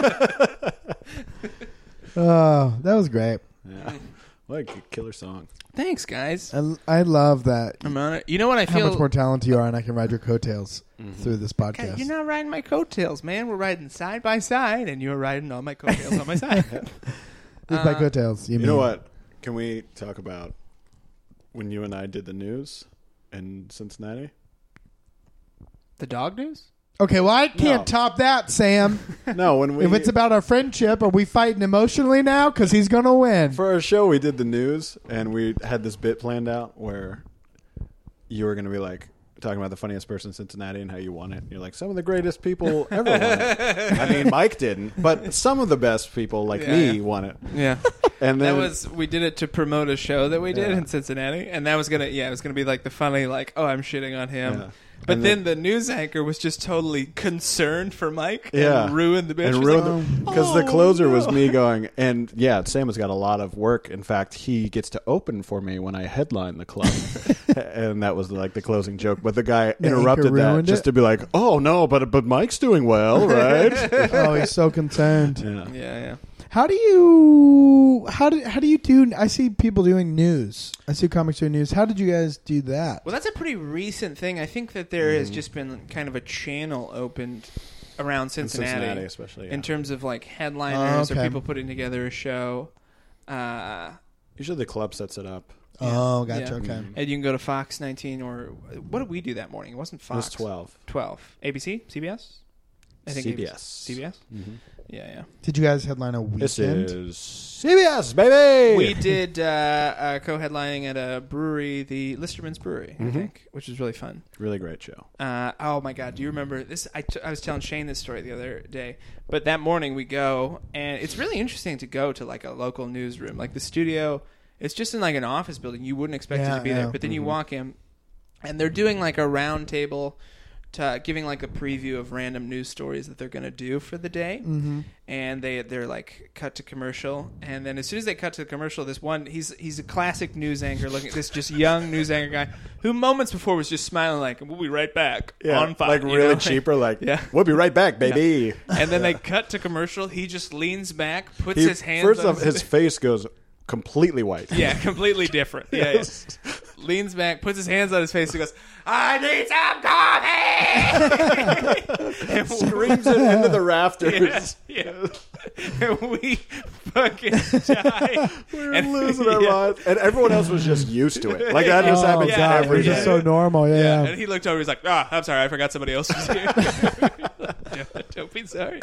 Oh, that was great. Yeah. What a killer song. Thanks, guys. I love that. I'm on it. You know what I How feel? much more talented you are, and I can ride your coattails through this God, podcast. you're not riding my coattails, man. We're riding side by side, and you're riding all my coattails on my side. It's my coattails. You know what? Can we talk about when you and I did the news in Cincinnati? The dog news? Okay, well, I can't No. top that, Sam. No, when we If it's about our friendship, are we fighting emotionally now? Because he's going to win. for our show, we did the news, and we had this bit planned out where you were going to be like talking about the funniest person in Cincinnati and how you won it. And you're like, some of the greatest people ever won it. I mean, Mike didn't, but some of the best people like me won it. Yeah. And then we did it to promote a show that we did Yeah. in Cincinnati, and that was it was gonna be like the funny, like, oh, I'm shitting on him. Yeah. But And then the news anchor was just totally concerned for Mike Yeah. and ruined the bitch. and She was ruined like, because the "Oh, closer was no." me going, and yeah, Sam has got a lot of work. In fact, he gets to open for me when I headline the club, and that was like the closing joke. But the guy The interrupted anchor that ruined just it? to be like, "Oh no, but Mike's doing well, right?" Oh, he's so concerned. Yeah. Yeah. How do you do? I see people doing news. I see comics doing news. How did you guys do that? Well, that's a pretty recent thing. I think that there has just been kind of a channel opened around Cincinnati, especially in terms of like headliners okay. or people putting together a show. Usually the club sets it up. Oh, gotcha. Yeah. Okay. And you can go to Fox 19 or what did we do that morning? It wasn't It Fox. was 12. 12. ABC? CBS? I think CBS. CBS? Mm-hmm. Yeah. Did you guys headline a weekend? This is CBS, baby. We did co-headlining at a brewery, the Listerman's Brewery, I think, which was really fun. Really great show. Oh my God! Do you remember this? I was telling Shane this story the other day, but that morning we go, and it's really interesting to go to like a local newsroom, like the studio. It's just in like an office building. You wouldn't expect it to be there, but then you walk in, and they're doing like a round table, giving like a preview of random news stories that they're going to do for the day, and they're like cut to commercial, and then as soon as they cut to the commercial, this one he's a classic news anchor, looking at this just young news anchor guy who moments before was just smiling like, "We'll be right back." Yeah, on fire, like you really know? cheaper. Like, Yeah. we'll be right back, baby. And then they cut to commercial. He just leans back, puts He- his hands. first on off, his face goes completely white. yeah, completely different. Yeah. Leans back, puts his hands on his face, and goes, "I need some coffee!" And Screams it into the rafters. yeah. And we fucking die. We're losing our minds. And everyone else was just used to it. Like, that just Oh, happens God. every It's just day. so normal. Yeah. And he looked over, he's like, I'm sorry, I forgot somebody else was here. Don't be sorry.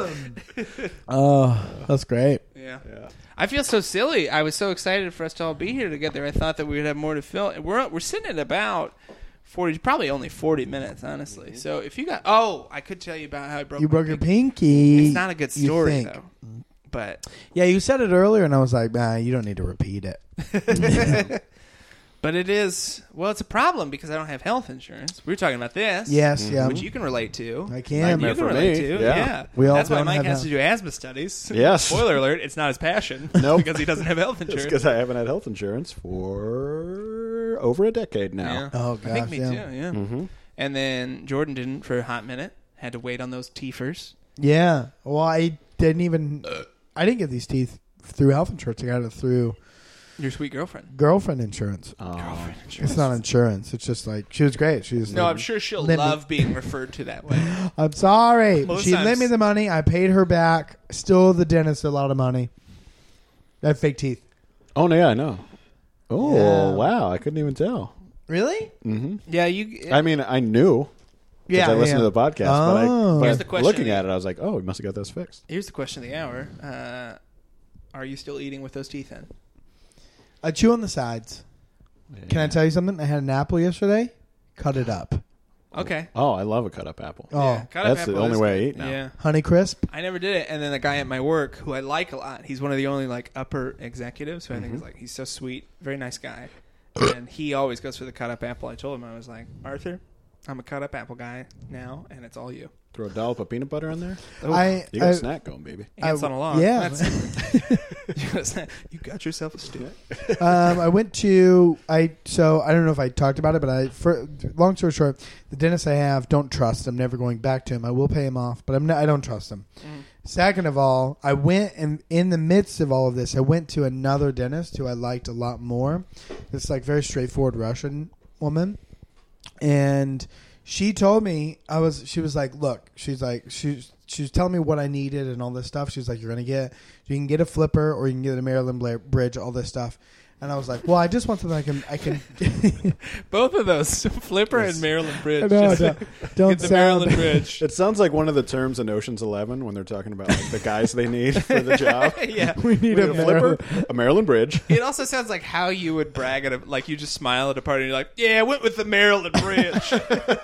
Oh, that's great. Yeah. Yeah. I feel so silly. I was so excited for us to all be here together. I thought that we would have more to fill. We're sitting at about 40, probably only 40 minutes, honestly. So if you got, I could tell you about how I broke. You my broke your pinky. It's not a good you story think. though. But Yeah, you said it earlier, and I was like, you don't need to repeat it. But it is, well, it's a problem because I don't have health insurance. We were talking about this. Yes, yeah. Which you can relate to. I can. You can relate to. Yeah. We all That's why don't Mike have has health. to do asthma studies. Yes. Spoiler alert, it's not his passion. Nope. Because he doesn't have health It's insurance. because I haven't had health insurance for over a decade now. Yeah. Oh, I think gosh, me yeah. too, yeah. Mm-hmm. And then Jordan didn't for a hot minute. Had to wait on those teethers. Yeah. Well, I didn't get these teeth through health insurance. I got it through Your sweet girlfriend. girlfriend insurance. Girlfriend insurance. It's not insurance. It's just like, she was great. She was No, like, I'm sure she'll let me- love being referred to that way. I'm sorry. Most She lent times- me the money. I paid her back. Still owe the dentist a lot of money. I have fake teeth. Oh, no, yeah, I know. Oh, Yeah. wow. I couldn't even tell. Really? Mm-hmm. Yeah, you. I mean, I knew. Yeah. I listened to the podcast, Oh. but Here's the question. looking at it, I was like, oh, we must have got this fixed. Here's the question of the hour. Are you still eating with those teeth in? I chew on the sides. Can I tell you something? I had an apple yesterday. Cut it up. Okay. Oh, I love a cut-up apple. Oh, Yeah, cut up That's the apple only is way I good. eat now. Yeah. Honey Crisp. I never did it, and then the guy at my work, who I like a lot, he's one of the only like upper executives who I think is like, he's so sweet, very nice guy, and he always goes for the cut up apple. I told him, I was like, Arthur, I'm a cut up apple guy now, and it's all you. Throw a dollop of peanut butter on there. Oh, You got a snack going, baby. ants on a log. yeah. You got yourself a stew. I went to I don't know if I talked about it, but long story short, the dentist I have, don't trust. I'm never going back to him. I will pay him off, but I don't trust him. Second of all, I went, and in the midst of all of this, I went to another dentist who I liked a lot more. This like very straightforward Russian woman, and she told me she was like, look, she was telling me what I needed and all this stuff. She was like, you can get a flipper or you can get a Maryland bridge, all this stuff. And I was like, well, I just want something I can. Both of those, Flipper and Maryland Bridge. No, Just don't get the sound- Maryland Bridge. It sounds like one of the terms in Ocean's 11 when they're talking about like the guys they need for the job. Yeah. We need a flipper, a Maryland bridge. It also sounds like how you would brag at a, like you just smile at a party and you're like, yeah, I went with the Maryland Bridge.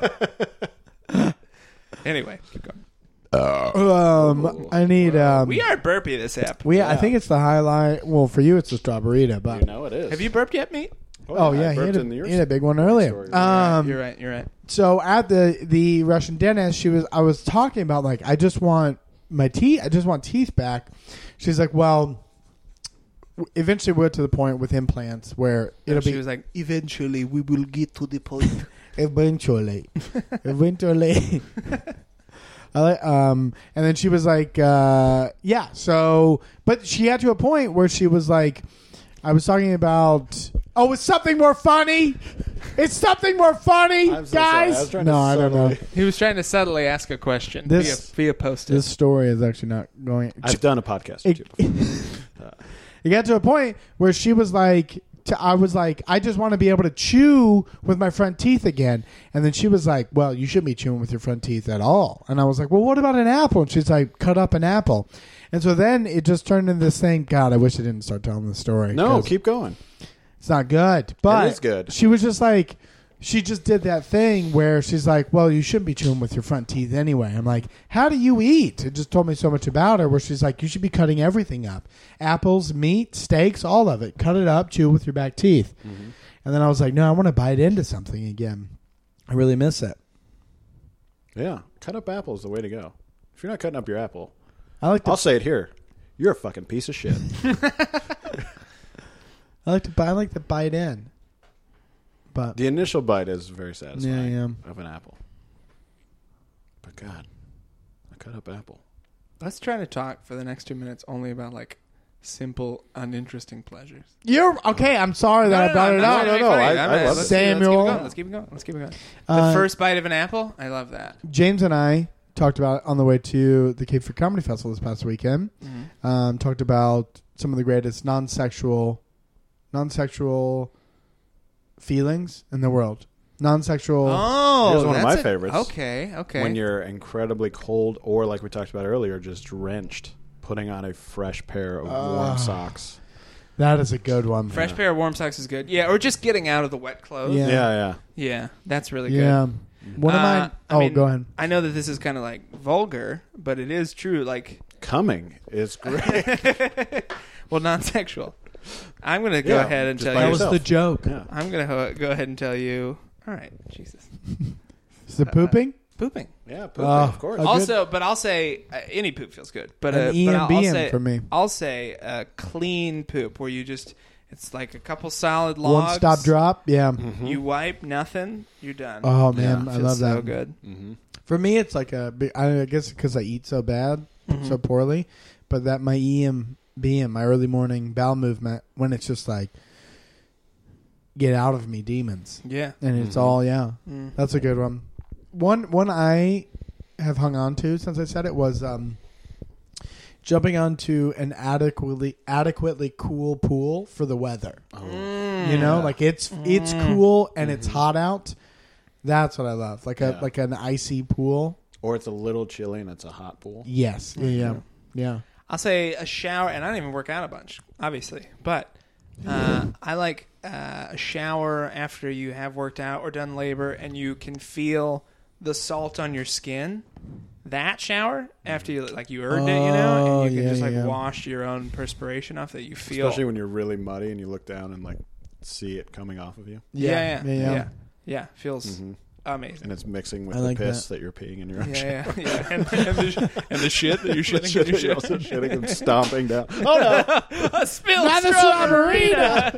Anyway, keep going. I need. We are burpy this app. I think it's the highlight. Well, for you, it's the Strawberryta, but You know it is. Have you burped yet, mate? oh yeah, I he burped had in your he had a big one earlier. story. You're right. So at the Russian dentist, I was talking about like, I just want my teeth. I just want teeth back. She's like, well, eventually we went to the point with implants where it'll She be was like, eventually we will get to the point. eventually. And then she was like, yeah. So, but she got to a point where she was like, I was talking about, it's something more funny. It's something more funny, I'm so sorry. I was guys. trying to No, I don't know. subtly- He was trying to subtly ask a question via post-it. This story is actually not going. I've done a podcast with you before. It got to a point where she was like, I was like, I just want to be able to chew with my front teeth again. And then she was like, well, you shouldn't be chewing with your front teeth at all. And I was like, well, what about an apple? And she's like, cut up an apple. And so then it just turned into this thing. God, I wish I didn't start telling the story. No, 'cause keep going. it's not good. But It is good. She was just like, she just did that thing where she's like, well, you shouldn't be chewing with your front teeth anyway. I'm like, how do you eat? It just told me so much about her where she's like, you should be cutting everything up. Apples, meat, steaks, all of it. Cut it up, chew with your back teeth. Mm-hmm. And then I was like, no, I want to bite into something again. I really miss it. Yeah, cut up apple is the way to go. If you're not cutting up your apple, I like to I'll say it here. You're a fucking piece of shit. I like to bite in. But The initial bite is very satisfying Yeah. of an apple. But God, a cut up apple. Let's try to talk for the next 2 minutes only about like simple, uninteresting pleasures. you're okay. I'm sorry that I brought it up. no, I love it. Samuel. Let's keep it going. The first bite of an apple, I love that. James and I talked about it on the way to the Cape Fear Comedy Festival this past weekend. Talked about some of the greatest non-sexual feelings in the world. Non-sexual. Oh, Here's one of my that's favorites. Okay. When you're incredibly cold or, like we talked about earlier, just drenched, putting on a fresh pair of warm socks. That is a good one. Fresh pair of warm socks is good. Yeah, or just getting out of the wet clothes. Yeah. Yeah. Yeah, that's really good. Yeah. One of mine. I mean, go ahead. I know that this is kind of like vulgar, but it is true. Like, Coming is great. well, non-sexual. I'm going to go ahead and tell you. That was the joke. Yeah. I'm going to go ahead and tell you. All right, Jesus. Is it pooping? Pooping. Yeah, pooping, of course. Also, but I'll say any poop feels good. But An E but and I'll B say, for me. I'll say a clean poop where you just it's like a couple solid logs. One stop drop. Yeah. You wipe nothing. You're done. Oh man, I Feels love that. So good. For me, it's like I guess because I eat so bad, so poorly, but that my EMBM, my early morning bowel movement, when it's just like, get out of me, demons. Yeah. And it's all, that's a good one. One I have hung on to since I said it was jumping onto an adequately cool pool for the weather. You know, like it's cool and it's hot out. That's what I love. Like an icy pool. Or it's a little chilly and it's a hot pool. Yes. Yeah. I'll say a shower, and I don't even work out a bunch, obviously, but I like a shower after you have worked out or done labor, and you can feel the salt on your skin. That shower after you earned it, and you can just wash your own perspiration off that you feel. Especially when you're really muddy and you look down and see it coming off of you. Yeah. Feels amazing. And it's mixing with like the piss that. that you're peeing in your own Yeah. And the shit that you're shitting in your You're shit. also shitting and stomping down. Oh no! Spill strawberry.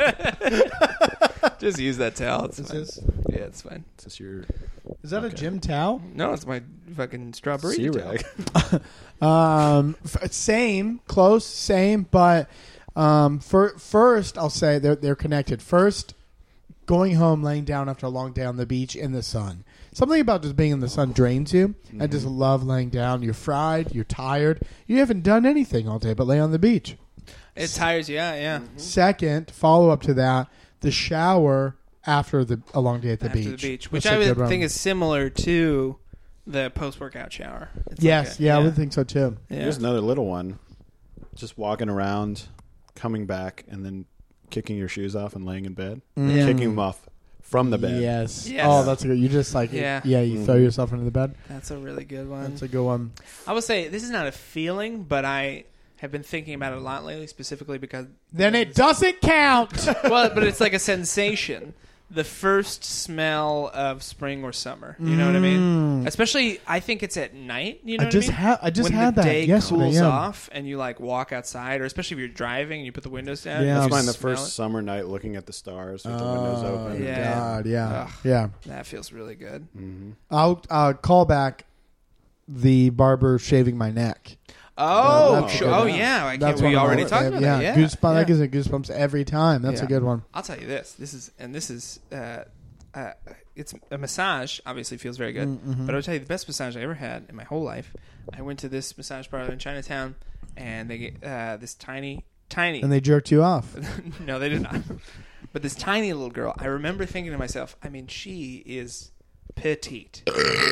Just use that towel. It's fine. Yeah, it's fine. Is this your Is that a gym towel? No, it's my fucking strawberry sea towel. rag? Same, close, same, but first I'll say they're connected. First, going home, laying down after a long day on the beach in the sun. Something about just being in the sun drains you. I just love laying down. You're fried. You're tired. You haven't done anything all day but lay on the beach. It tires you out, yeah. Second, follow up to that, the shower after a long day at the beach. Which That's I a good would one. think is similar to the post-workout shower. It's Yes, like I would think so too. Yeah. Here's another little one. Just walking around, coming back, and then kicking your shoes off and laying in bed. Kicking them off from the bed. Yes. Yes. Oh, that's a good. You just you throw yourself into the bed. That's a really good one. That's a good one. I would say this is not a feeling, but I have been thinking about it a lot lately, specifically because... Then it doesn't count. Well, but it's like a sensation. The first smell of spring or summer. You know what I mean? Especially, I think it's at night. You know what I mean? I just when had the that day yesterday. cools Yeah. off and you walk outside, or especially if you're driving and you put the windows down. Yeah. and That's you mine. The smell first it. summer night, looking at the stars with the windows open. Yeah. God, yeah, Ugh. yeah. That feels really good. I'll call back the barber shaving my neck. Oh, that's a sure. good Oh, one. yeah. I That's can't, we one of already my- talked about that. Yeah. Goosebumps. Yeah. That gives me goosebumps every time. That's Yeah. a good one. I'll tell you this. This is it's a massage. Obviously, feels very good. But I'll tell you the best massage I ever had in my whole life. I went to this massage parlor in Chinatown, and they get this tiny. And they jerked you off. No, they did not. But this tiny little girl. I remember thinking to myself, I mean, she is petite.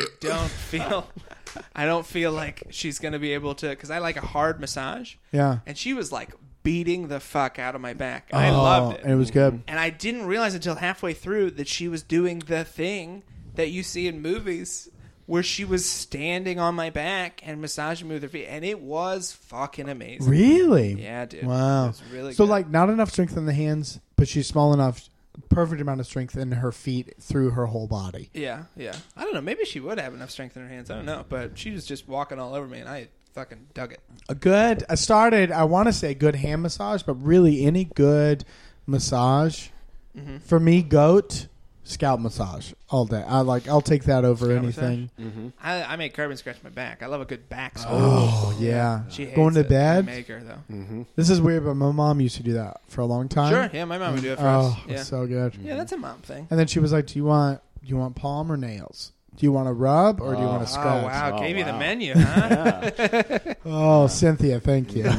I don't feel like she's going to be able to, because I like a hard massage. Yeah. And she was beating the fuck out of my back. And I loved it. And it was good. And I didn't realize until halfway through that she was doing the thing that you see in movies where she was standing on my back and massaging me with her feet. And it was fucking amazing. Really? Yeah, dude. Wow. It was really So good. not enough strength in the hands, but she's small enough, perfect amount of strength in her feet through her whole body. Yeah. I don't know. Maybe she would have enough strength in her hands. I don't know. But she was just walking all over me, and I fucking dug it. I want to say good hand massage, but really any good massage, for me, goat, scalp massage all day. I'll take that over Scalp anything. I make Carbon scratch my back. I love a good back scratch. Oh, yeah. She hates Going to it. bed? I make her, though. This is weird, but my mom used to do that for a long time. Sure. Yeah, my mom would do it for us. Oh, Yeah. so good. Yeah, that's a mom thing. And then she was like, "Do you want palm or nails? Do you want to rub or do you want to Oh, scratch?" wow. Oh, Gave you the wow. menu, huh? Oh, Cynthia, thank you.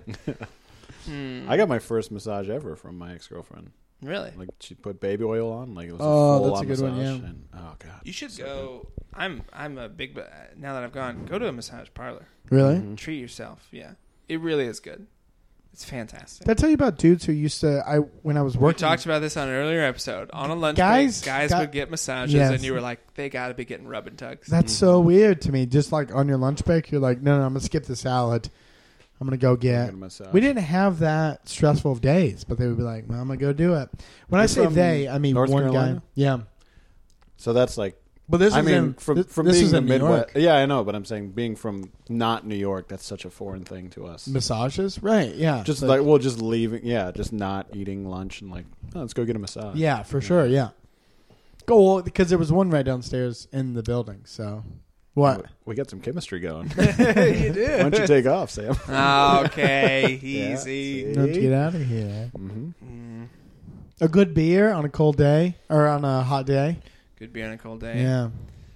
I got my first massage ever from my ex-girlfriend. Really? She put baby oil on. It was Oh, a full that's a good one, massage, yeah. And, oh god. You should go. I'm a big. Now that I've gone, go to a massage parlor. Really? Treat yourself. Yeah, it really is good. It's fantastic. Did I tell you about dudes who used to? When I was We working, talked about this on an earlier episode. On a lunch Guys- break, guys would get massages, Yes. and you were like, they got to be getting rub and tugs. That's so weird to me. Just like on your lunch break, you're like, "No, I'm gonna skip the salad. I'm going to go Get get. a massage. We didn't have that stressful of days, but they would be like, well, I'm going to go do it. When I You're say from they, I mean North one guy. Carolina? Yeah. So that's like. But this I is mean, in, from this being is the in New Midwest. York. Yeah, I know, but I'm saying being from not New York, that's such a foreign thing to us. Massages? Right, yeah. Just But- like just leaving. Yeah, just not eating lunch and like, oh, let's go get a massage. Yeah, for sure, yeah. Go, because there was one right downstairs in the building, so. What? We got some chemistry going. You do. Why don't you take off, Sam? Okay, Yeah, easy. see? Don't get out of here. Mm-hmm. A good beer on a cold day, or on a hot day. Good beer on a cold day. Yeah.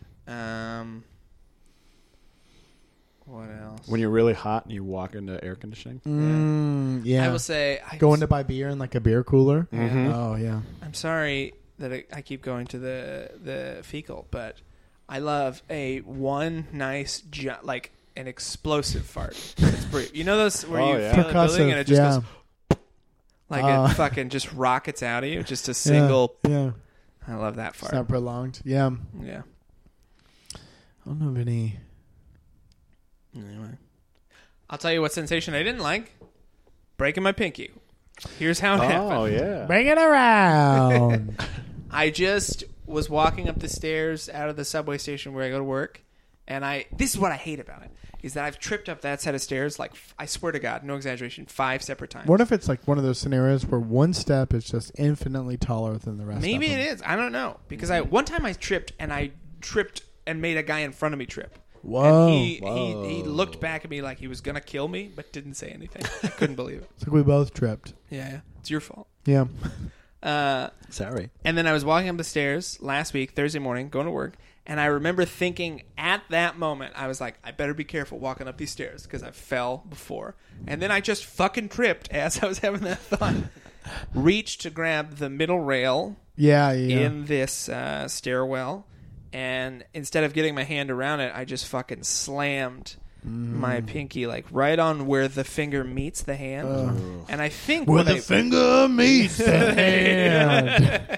What else? When you're really hot and you walk into air conditioning. Yeah. I will say, Going to buy beer in like a beer cooler. Mhm. Oh, yeah. I'm sorry that I keep going to the fecal, but I love one nice like an explosive fart. It's brief. You know those where you feel the building and it just goes like it fucking just rockets out of you. Just a single. Yeah. I love that fart. It's not prolonged. Yeah. Yeah. I don't know of any. Anyway, I'll tell you what sensation I didn't like: breaking my pinky. Here's how it happened. Oh yeah. Bring it around. I just was walking up the stairs out of the subway station where I go to work, and this is what I hate about it, is that I've tripped up that set of stairs, like, I swear to God, no exaggeration, 5 separate times. What if it's like one of those scenarios where one step is just infinitely taller than the rest Maybe of them? it is. I don't know. Because one time I tripped and made a guy in front of me trip. Whoa. And he looked back at me like he was going to kill me, but didn't say anything. I couldn't believe it. It's like we both tripped. Yeah. It's your fault. Yeah. Sorry. And then I was walking up the stairs last week, Thursday morning, going to work, and I remember thinking at that moment, I was like, I better be careful walking up these stairs because I fell before. And then I just fucking tripped as I was having that thought. Reached to grab the middle rail in this stairwell, and instead of getting my hand around it, I just fucking slammed my pinky like right on where the finger meets the hand. And I think Where the finger meets the hand.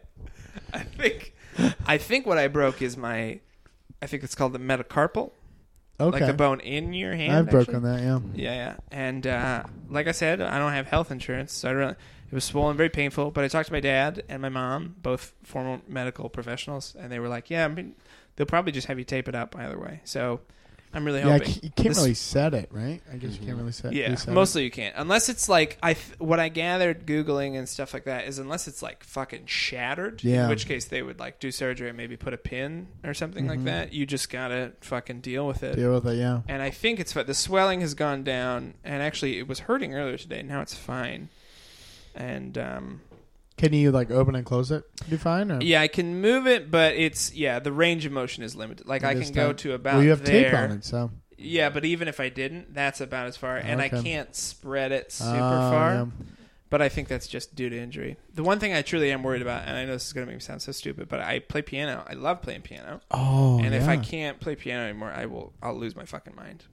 I think what I broke is I think it's called the metacarpal. Okay. Like the bone in your hand. I've broken that, yeah. Yeah. And like I said, I don't have health insurance, so it was swollen, very painful. But I talked to my dad and my mom, both former medical professionals, and they were like, yeah, I mean, they'll probably just have you tape it up either way. So I'm really hoping. You can't really set it, right? I guess you can't really set it. Yeah, mostly you can't. Unless it's like, what I gathered Googling and stuff like that is unless it's like fucking shattered, in which case they would like do surgery and maybe put a pin or something like that. You just gotta fucking deal with it. Yeah. And I think it's the swelling has gone down, and actually it was hurting earlier today. Now it's fine. And can you like open and close it? Be fine. Or? Yeah, I can move it, but the range of motion is limited. Like I can go to about. Well, you have there. tape on it, so. Yeah, but even if I didn't, that's about as far, and I can't spread it super Oh, far. yeah. But I think that's just due to injury. The one thing I truly am worried about, and I know this is going to make me sound so stupid, but I play piano. I love playing piano. Oh, and if yeah. I can't play piano anymore, I'll lose my fucking mind.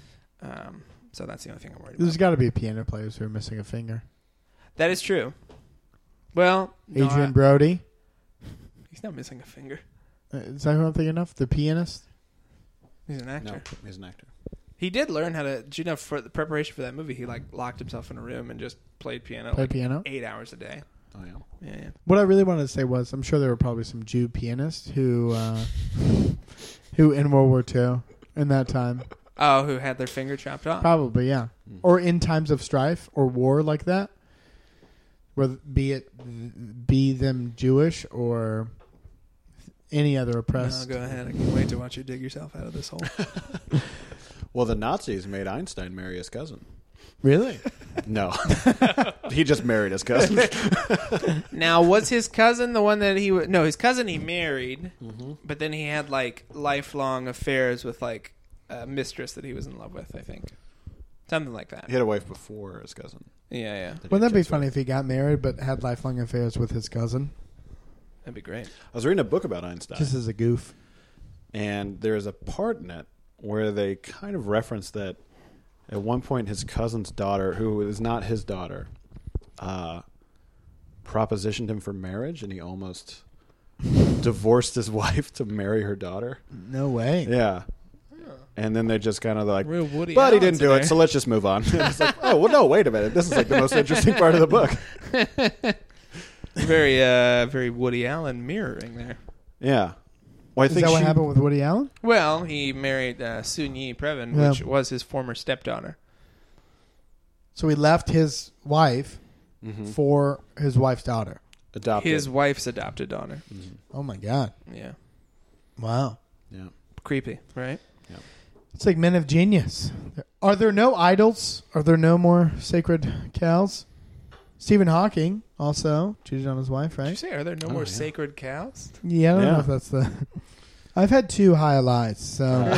So that's the only thing I'm worried about. There's got to be piano players who are missing a finger. That is true. Well, Adrian Brody. He's not missing a finger. Is that who I'm thinking of? The pianist? He's an actor. No, he's an actor. He did learn how to. Do you know, for the preparation for that movie, he like locked himself in a room and just played piano. Played piano? 8 hours a day. Oh yeah. Yeah. What I really wanted to say was, I'm sure there were probably some Jew pianists who in World War II in that time. Oh, who had their finger chopped off? Probably, yeah. Or in times of strife or war like that. Whether be them Jewish or any other oppressed. No, go ahead. I can't wait to watch you dig yourself out of this hole. Well, the Nazis made Einstein marry his cousin. Really? No. He just married his cousin. Now, was his cousin the one that his cousin he married, but then he had like lifelong affairs with like a mistress that he was in love with, I think. Something like that. He had a wife before his cousin. Yeah. Wouldn't that be funny if he got married but had lifelong affairs with his cousin? That'd be great. I was reading a book about Einstein. Just as a goof. And there's a part in it where they kind of reference that at one point his cousin's daughter, who is not his daughter, propositioned him for marriage, and he almost divorced his wife to marry her daughter. No way. Yeah. And then they just kind of like, Real Woody but he Allen didn't do it, today. so let's just move on. And it's like, oh, well, no, wait a minute. This is like the most interesting part of the book. Very Woody Allen mirroring there. Yeah. Well, I Is think that what she- happened with Woody Allen? Well, he married Soon-Yi Previn, Yeah. which was his former stepdaughter. So he left his wife for his wife's daughter. adopted. His wife's adopted daughter. Oh my god! Yeah. Wow, Yeah. Creepy, right? it's like men of genius. Are there no idols? Are there no more sacred cows? Stephen Hawking also cheated on his wife, Did you right? say, are there no more sacred cows? Yeah, I don't Yeah. know if that's the. I've had 2 high lights, so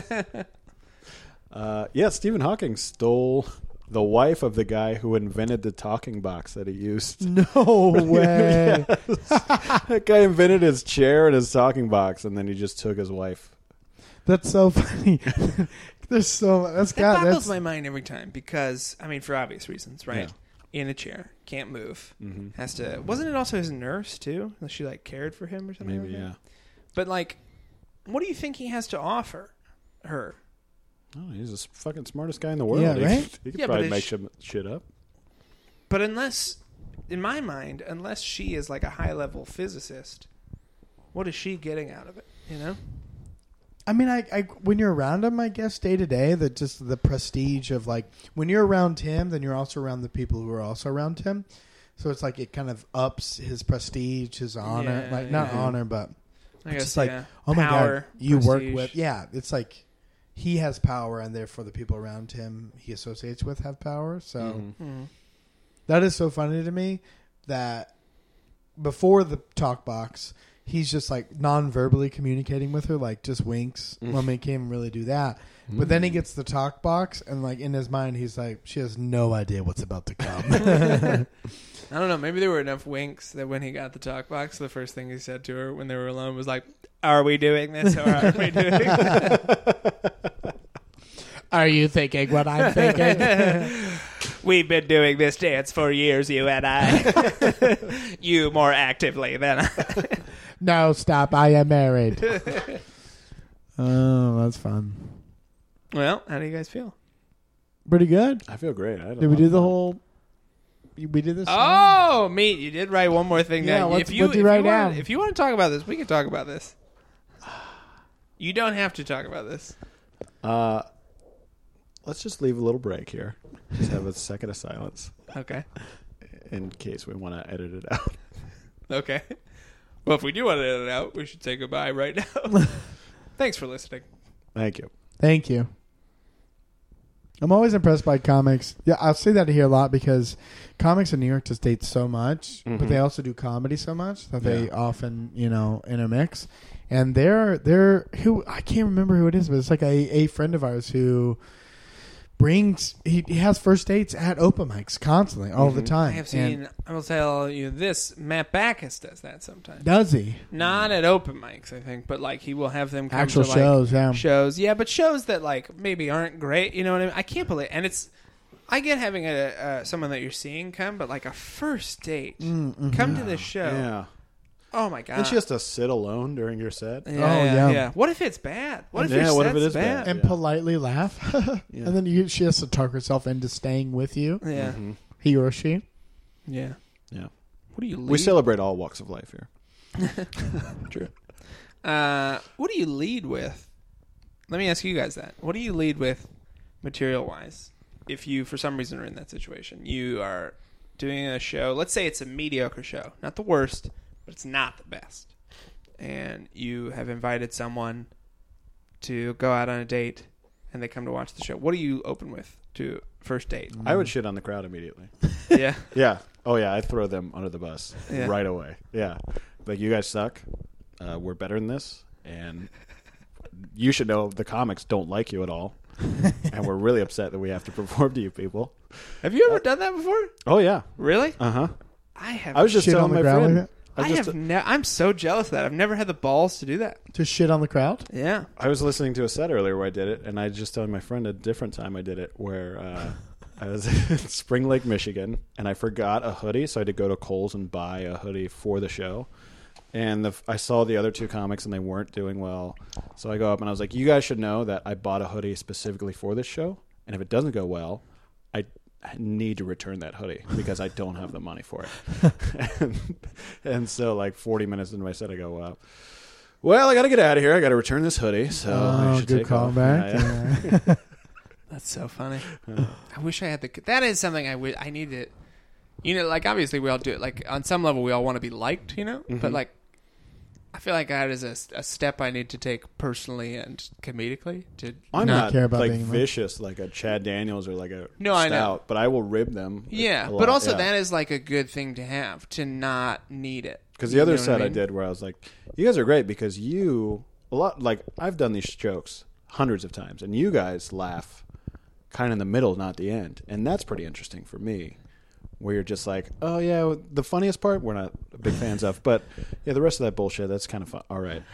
Yeah, Stephen Hawking stole the wife of the guy who invented the talking box that he used. no way. That guy invented his chair and his talking box, and then he just took his wife. That's so funny. There's so that's That got boggles that's my mind every time because, I mean, for obvious reasons, right? Yeah. In a chair, can't move. Mm-hmm. Has to. Wasn't it also his nurse too? She like cared for him or something. Maybe, like yeah. that? But like, what do you think he has to offer her? Oh, he's the fucking smartest guy in the world. Yeah, He- right? He could Yeah, but probably is make she- shit up. But unless, in my mind, unless she is like a high level physicist, what is she getting out of it? You know? I mean, I when you're around him, I guess day to day, that just the prestige of like when you're around him, then you're also around the people who are also around him. So it's like it kind of ups his prestige, his honor, Yeah, like not yeah. honor, but I it's guess just like, yeah. oh my Power, god, you work prestige. with, yeah. It's like he has power, and therefore the people around him he associates with have power. So Mm-hmm. Mhm. that is so funny to me that before the talk box, he's just like non-verbally communicating with her, like just winks. Well, he can't even really do that. But then he gets the talk box, and like in his mind, he's like, she has no idea what's about to come. I don't know. Maybe there were enough winks that when he got the talk box, the first thing he said to her when they were alone was like, "Are we doing this or are we doing that?" Are you thinking what I'm thinking? We've been doing this dance for years, you and I. You more actively than I. No, stop. I am married. Oh, that's fun. Well, how do you guys feel? Pretty good. I feel great. Did we do the whole? We did this. song? Oh, meat! You did write one more thing Yeah, down. what'd you write down? If you want to talk about this, we can talk about this. You don't have to talk about this. Let's just leave a little break here. Just have a second of silence Okay. in case we want to edit it out. Okay. Well, if we do want to edit it out, we should say goodbye right now. Thanks for listening. Thank you. Thank you. I'm always impressed by comics. Yeah, I'll say that here a lot because comics in New York just date so much, but they also do comedy so much that they often, intermix. And they're who I can't remember who it is, but it's like a friend of ours who brings he has first dates at open mics constantly, all the time. I have seen, I will tell you this, Matt Backus does that sometimes. Does he? Not at open mics, I think, but like he will have them come Actual to like shows, yeah. shows. Yeah, but shows that like maybe aren't great, you know what I mean? I can't believe, and it's, I get having a someone that you're seeing come, but like a first date, come to this show. Yeah. Oh my god! And she has to sit alone during your set. Yeah. What if it's bad? What if your what if set's it is bad? And Yeah. politely laugh. And then she has to talk herself into staying with you. Yeah, He or she. yeah. Yeah. What do you lead? We celebrate all walks of life here. True. What do you lead with? Let me ask you guys that. What do you lead with, material wise? If you, for some reason, are in that situation, you are doing a show. Let's say it's a mediocre show, not the worst, but it's not the best. And you have invited someone to go out on a date, and they come to watch the show. What do you open with to first date? I would shit on the crowd immediately. Yeah. Yeah. Oh, yeah. I'd throw them under the bus Yeah. right away. Yeah. Like, you guys suck. We're better than this. And you should know the comics don't like you at all. And we're really upset that we have to perform to you people. Have you ever done that before? Oh, yeah. Really? Uh-huh. I have. I was just Shit on telling the my crowd friend. like that? I'm so jealous of that. I've never had the balls to do that. To shit on the crowd? Yeah. I was listening to a set earlier where I did it, and I just telling my friend a different time I did it where I was in Spring Lake, Michigan, and I forgot a hoodie, so I had to go to Kohl's and buy a hoodie for the show. And I saw the other 2 comics, and they weren't doing well. So I go up, and I was like, you guys should know that I bought a hoodie specifically for this show. And if it doesn't go well, I need to return that hoodie because I don't have the money for it. and so like 40 minutes into my set, I go, well, I got to get out of here. I got to return this hoodie. So I should good take call off. back. Yeah. That's so funny. I wish I had that is something I need to, like obviously we all do it. Like on some level we all want to be liked, but like I feel like that is a step I need to take personally and comedically to I'm not care about like being vicious like a Chad Daniels or like a No, I know. Stout, but I will rib them. Yeah, a lot. but also Yeah. that is like a good thing to have, to not need it. Because the other know what set I I mean? did where I was like, you guys are great because I've done these jokes hundreds of times, and you guys laugh kind of in the middle, not the end. And that's pretty interesting for me, where you're just like, oh, yeah, the funniest part we're not big fans of. But, yeah, the rest of that bullshit, that's kind of fun. All right.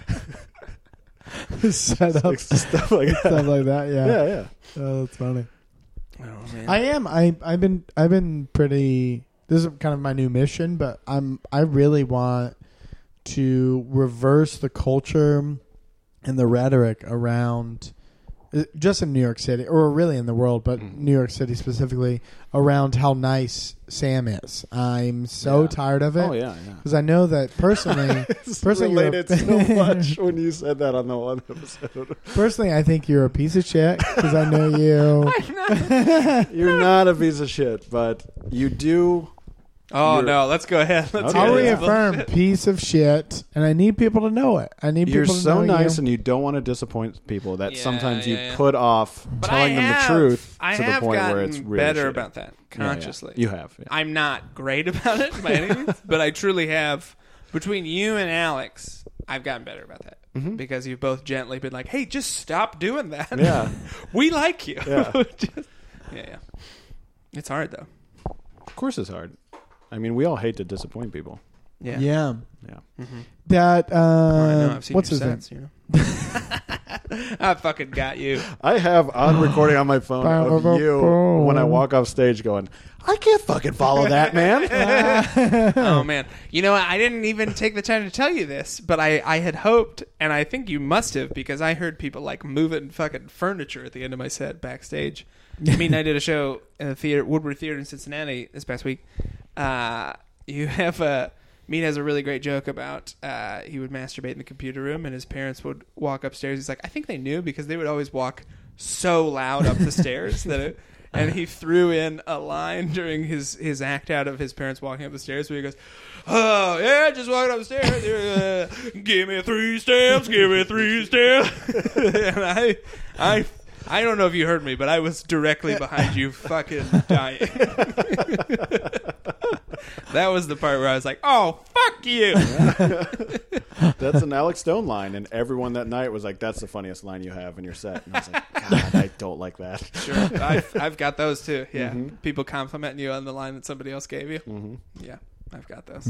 Set up Stuff like that. stuff like that. Yeah. Yeah, yeah. Oh, that's funny. Oh, man. I am. I've been pretty. This is kind of my new mission, but I really want to reverse the culture and the rhetoric around, just in New York City, or really in the world, but New York City specifically, around how nice Sam is. I'm so tired of it. Oh, yeah, yeah. Because I know that personally, related so much when you said that on the one episode. Personally, I think you're a piece of shit because I know you. You're not a piece of shit, but you do. Oh no, let's go ahead. Let's Okay. I'll hear this reaffirm bullshit. piece of shit, and I need people to know it. I need You're people to so know nice, you. and you don't want to disappoint people. That Yeah, sometimes you yeah. put off But telling them the truth I to the have point gotten where it's really better shitty. about that Yeah, yeah. consciously. You have. Yeah. I'm not great about it by any means, but I truly have. Between you and Alex, I've gotten better about that because you've both gently been like, "Hey, just stop doing that. Yeah. We like you." Yeah. yeah. It's hard though. Of course, it's hard. I mean, we all hate to disappoint people. Yeah. Yeah. Yeah. That. I know. I've seen what's your his name? sets, you know. I fucking got you. I have on recording on my phone of you when I walk off stage going, I can't fucking follow that, man. Oh man, you know I didn't even take the time to tell you this, but I had hoped, and I think you must have, because I heard people like moving fucking furniture at the end of my set backstage. Me and I did a show in the theater, Woodward Theater in Cincinnati this past week. You have Meat has a really great joke about he would masturbate in the computer room, and his parents would walk upstairs. He's like, I think they knew because they would always walk so loud up the stairs that it. And he threw in a line during his act out of his parents walking up the stairs where he goes, oh, yeah, just walking up the stairs. Give me 3 steps, give me 3 steps. And I don't know if you heard me, but I was directly behind you fucking dying. That was the part where I was like, oh, fuck you. That's an Alex Stone line, and everyone that night was like, that's the funniest line you have in your set. And I was like, God, I don't like that. Sure. I've got those too. Yeah. People complimenting you on the line that somebody else gave you. Yeah. I've got those.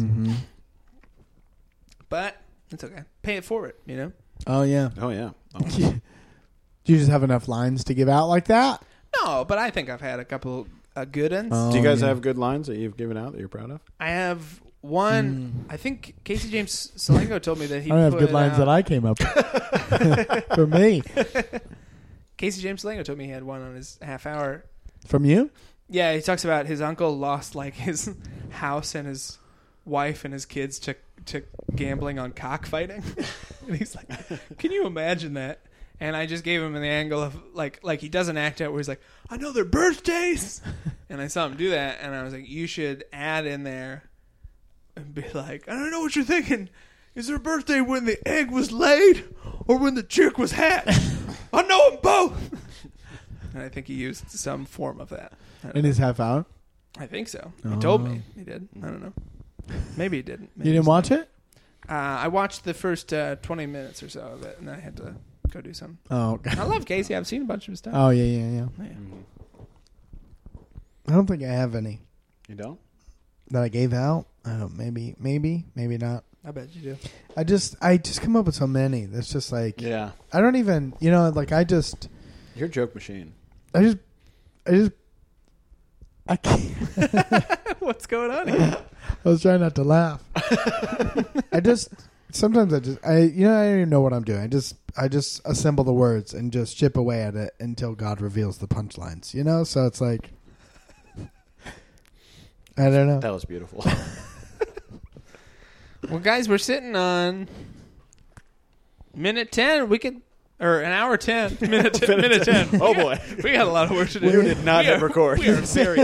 But it's okay. Pay it forward, you know? Oh yeah. Oh, yeah. Oh. Do you just have enough lines to give out like that? No, but I think I've had a couple good ones. Oh, Do you guys yeah. have good lines that you've given out that you're proud of? I have one. I think Casey James Salengo told me that he I don't have put good lines out, that I came up with. For me. Casey James Salengo told me he had one on his half hour. From you? Yeah, he talks about his uncle lost like his house and his wife and his kids to gambling on cockfighting. And he's like, can you imagine that? And I just gave him an angle of like he does an act out where he's like, I know their birthdays. And I saw him do that, and I was like, you should add in there and be like, I don't know what you're thinking. Is their birthday when the egg was laid or when the chick was hatched? I know them both. And I think he used some form of that. In his half hour? I think so. He told me he did. I don't know. Maybe he didn't. Maybe You didn't watch it? I watched the first 20 minutes or so of it, and I had to go do something. Oh, God. I love Casey. I've seen a bunch of his stuff. Oh, yeah. Yeah. I don't think I have any You don't? that I gave out. I don't. Maybe not. I bet you do. I just come up with so many. That's just like Yeah. I don't even. You know, like I You're a joke machine. just I can't. What's going on here? I was trying not to laugh. Sometimes I don't even know what I'm doing. I just assemble the words and just chip away at it until God reveals the punchlines, you know? So it's like, I don't know. That was beautiful. Well, guys, we're sitting on minute 10. Or an hour 10. Minute 10. Oh, boy. We got a lot of work to do. You did not hit record. We are very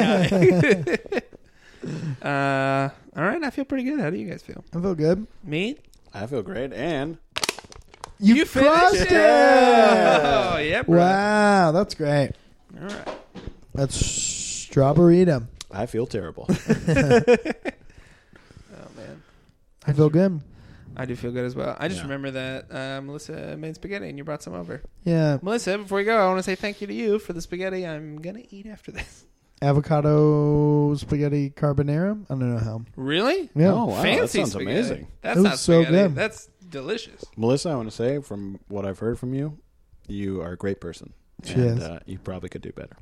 high. All right, I feel pretty good. How do you guys feel? I feel good. Me? I feel great. And You crushed finished it! Oh, yeah, bro. Wow, that's great. All right. That's strawberryta. I feel terrible. Oh, man. I feel good. I do feel good as well. I just Yeah. remember that Melissa made spaghetti and you brought some over. Yeah. Melissa, before you go, I want to say thank you to you for the spaghetti I'm going to eat after this. Avocado spaghetti carbonara. I don't know how. Really? Yeah. Oh, wow. Fancy That sounds spaghetti. amazing. That's It was not so spaghetti. good. That's delicious. Melissa, I want to say, from what I've heard from you, you are a great person. She and is. You probably could do better.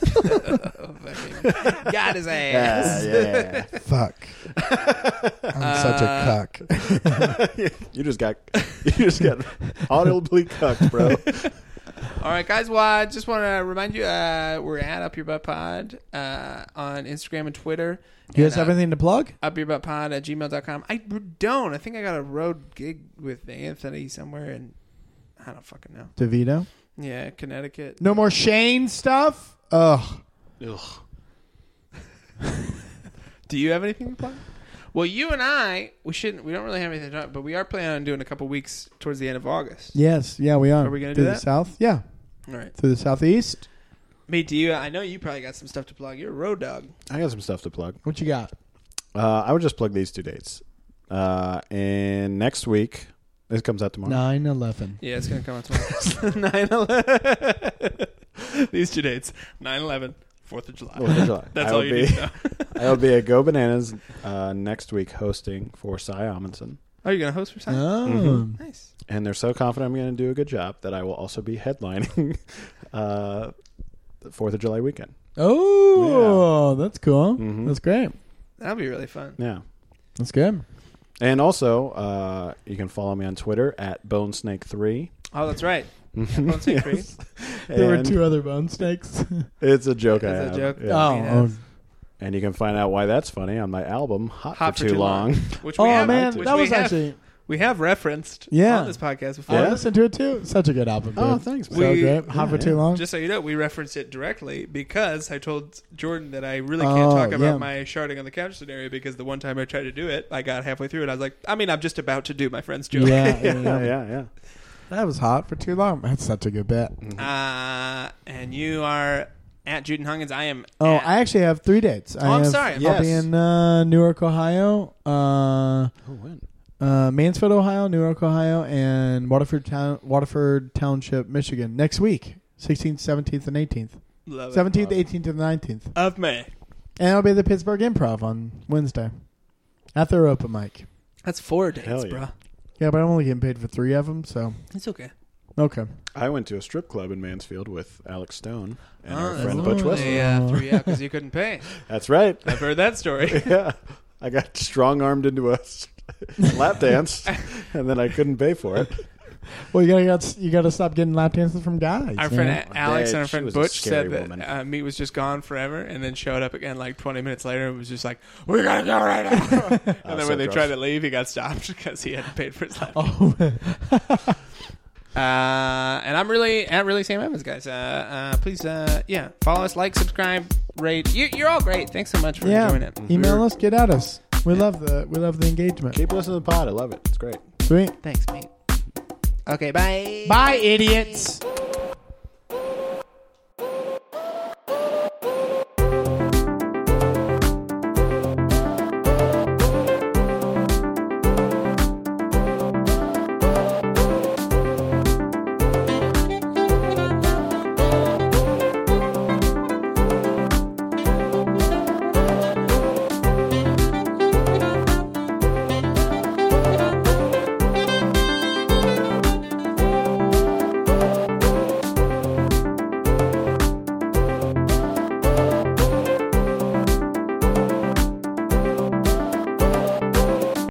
Got his ass. Yeah. Fuck. I'm such a cuck. You just got audibly cucked, bro. All right, guys. Well, I just want to remind you, we're at Up Your Butt Pod on Instagram and Twitter. You guys have anything to plug? UpYourButtPod@gmail.com. I don't. I think I got a road gig with Anthony somewhere in, I don't fucking know. DeVito? Yeah, Connecticut. No more Shane stuff? Ugh. Ugh. Do you have anything to plug? Well, you and I, we don't really have anything to talk, but we are planning on doing a couple weeks towards the end of August. Yes. Yeah, we are. Are we gonna do Through that? the south? Yeah. All right. Through the southeast? Mate, do you? I know you probably got some stuff to plug. You're a road dog. I got some stuff to plug. What you got? I would just plug these 2 dates. And next week, this comes out tomorrow. 9/11. Yeah, it's going to come out tomorrow. 9/11. These 2 dates. 9/11. 4th of July. 4th of July. That's all you need to know. I will be at Go Bananas next week hosting for Cy Amundsen. Oh, you're going to host for Simon? Oh. Mhm. Nice. And they're so confident I'm going to do a good job that I will also be headlining the 4th of July weekend. Oh, that's cool. Mhm. That's great. That'll be really fun. Yeah. That's good. And also, you can follow me on Twitter at BoneSnake3. Oh, that's right. Bone Snake Free. Yes. There were And 2 other bone snakes. It's a joke I It's a have. joke. Yeah. Oh. And you can find out why that's funny on my album, Hot for Too Long. Which we Oh, have, man. which That we was have, actually... we have referenced Yeah. on this podcast before. I listened to it too. Such a good album, dude. Oh, thanks, man. So We- great. Hot for too long. Just so you know, we referenced it directly because I told Jordan that I really can't talk about yeah. my sharding on the couch scenario because the one time I tried to do it, I got halfway through it. I was like, I'm just about to do my friend's joke. Yeah, Yeah. That was hot for too long. That's such a good bet. And you are at Juden Hungens. I am. Oh, at, I actually have 3 dates. I'm sorry. I'll be in Newark, Ohio, Oh, when? Mansfield, Ohio, Newark, Ohio, and Waterford Township, Michigan next week, 16th, 17th, and 18th. Love 17th, 18th, and 19th. of May. And I'll be at the Pittsburgh Improv on Wednesday at their open mic. That's 4 dates, Hell yeah. bro. Yeah, but I'm only getting paid for 3 of them, so It's okay. okay. I went to a strip club in Mansfield with Alex Stone and Oh, our that's friend cool. Butch Wesley. They threw you out because you couldn't pay. That's right. I've heard that story. Yeah. I got strong-armed into a lap dance, and then I couldn't pay for it. Well, you gotta stop getting lap dances from guys. Our you friend know? Alex and our She friend was a Butch scary said woman. that meat was just gone forever, and then showed up again like 20 minutes later. And was just like, "We gotta go right now." And then so when they gross. tried to leave, he got stopped because he hadn't paid for his lap. Oh, man. And I'm really at really Sam Evans, guys. Please, follow us, like, subscribe, rate. You're all great. Thanks so much for joining it. Email us, get at us. We love the engagement. Keep listening to the pod. I love it. It's great. Sweet. Thanks, mate. Okay, bye. Bye, idiots.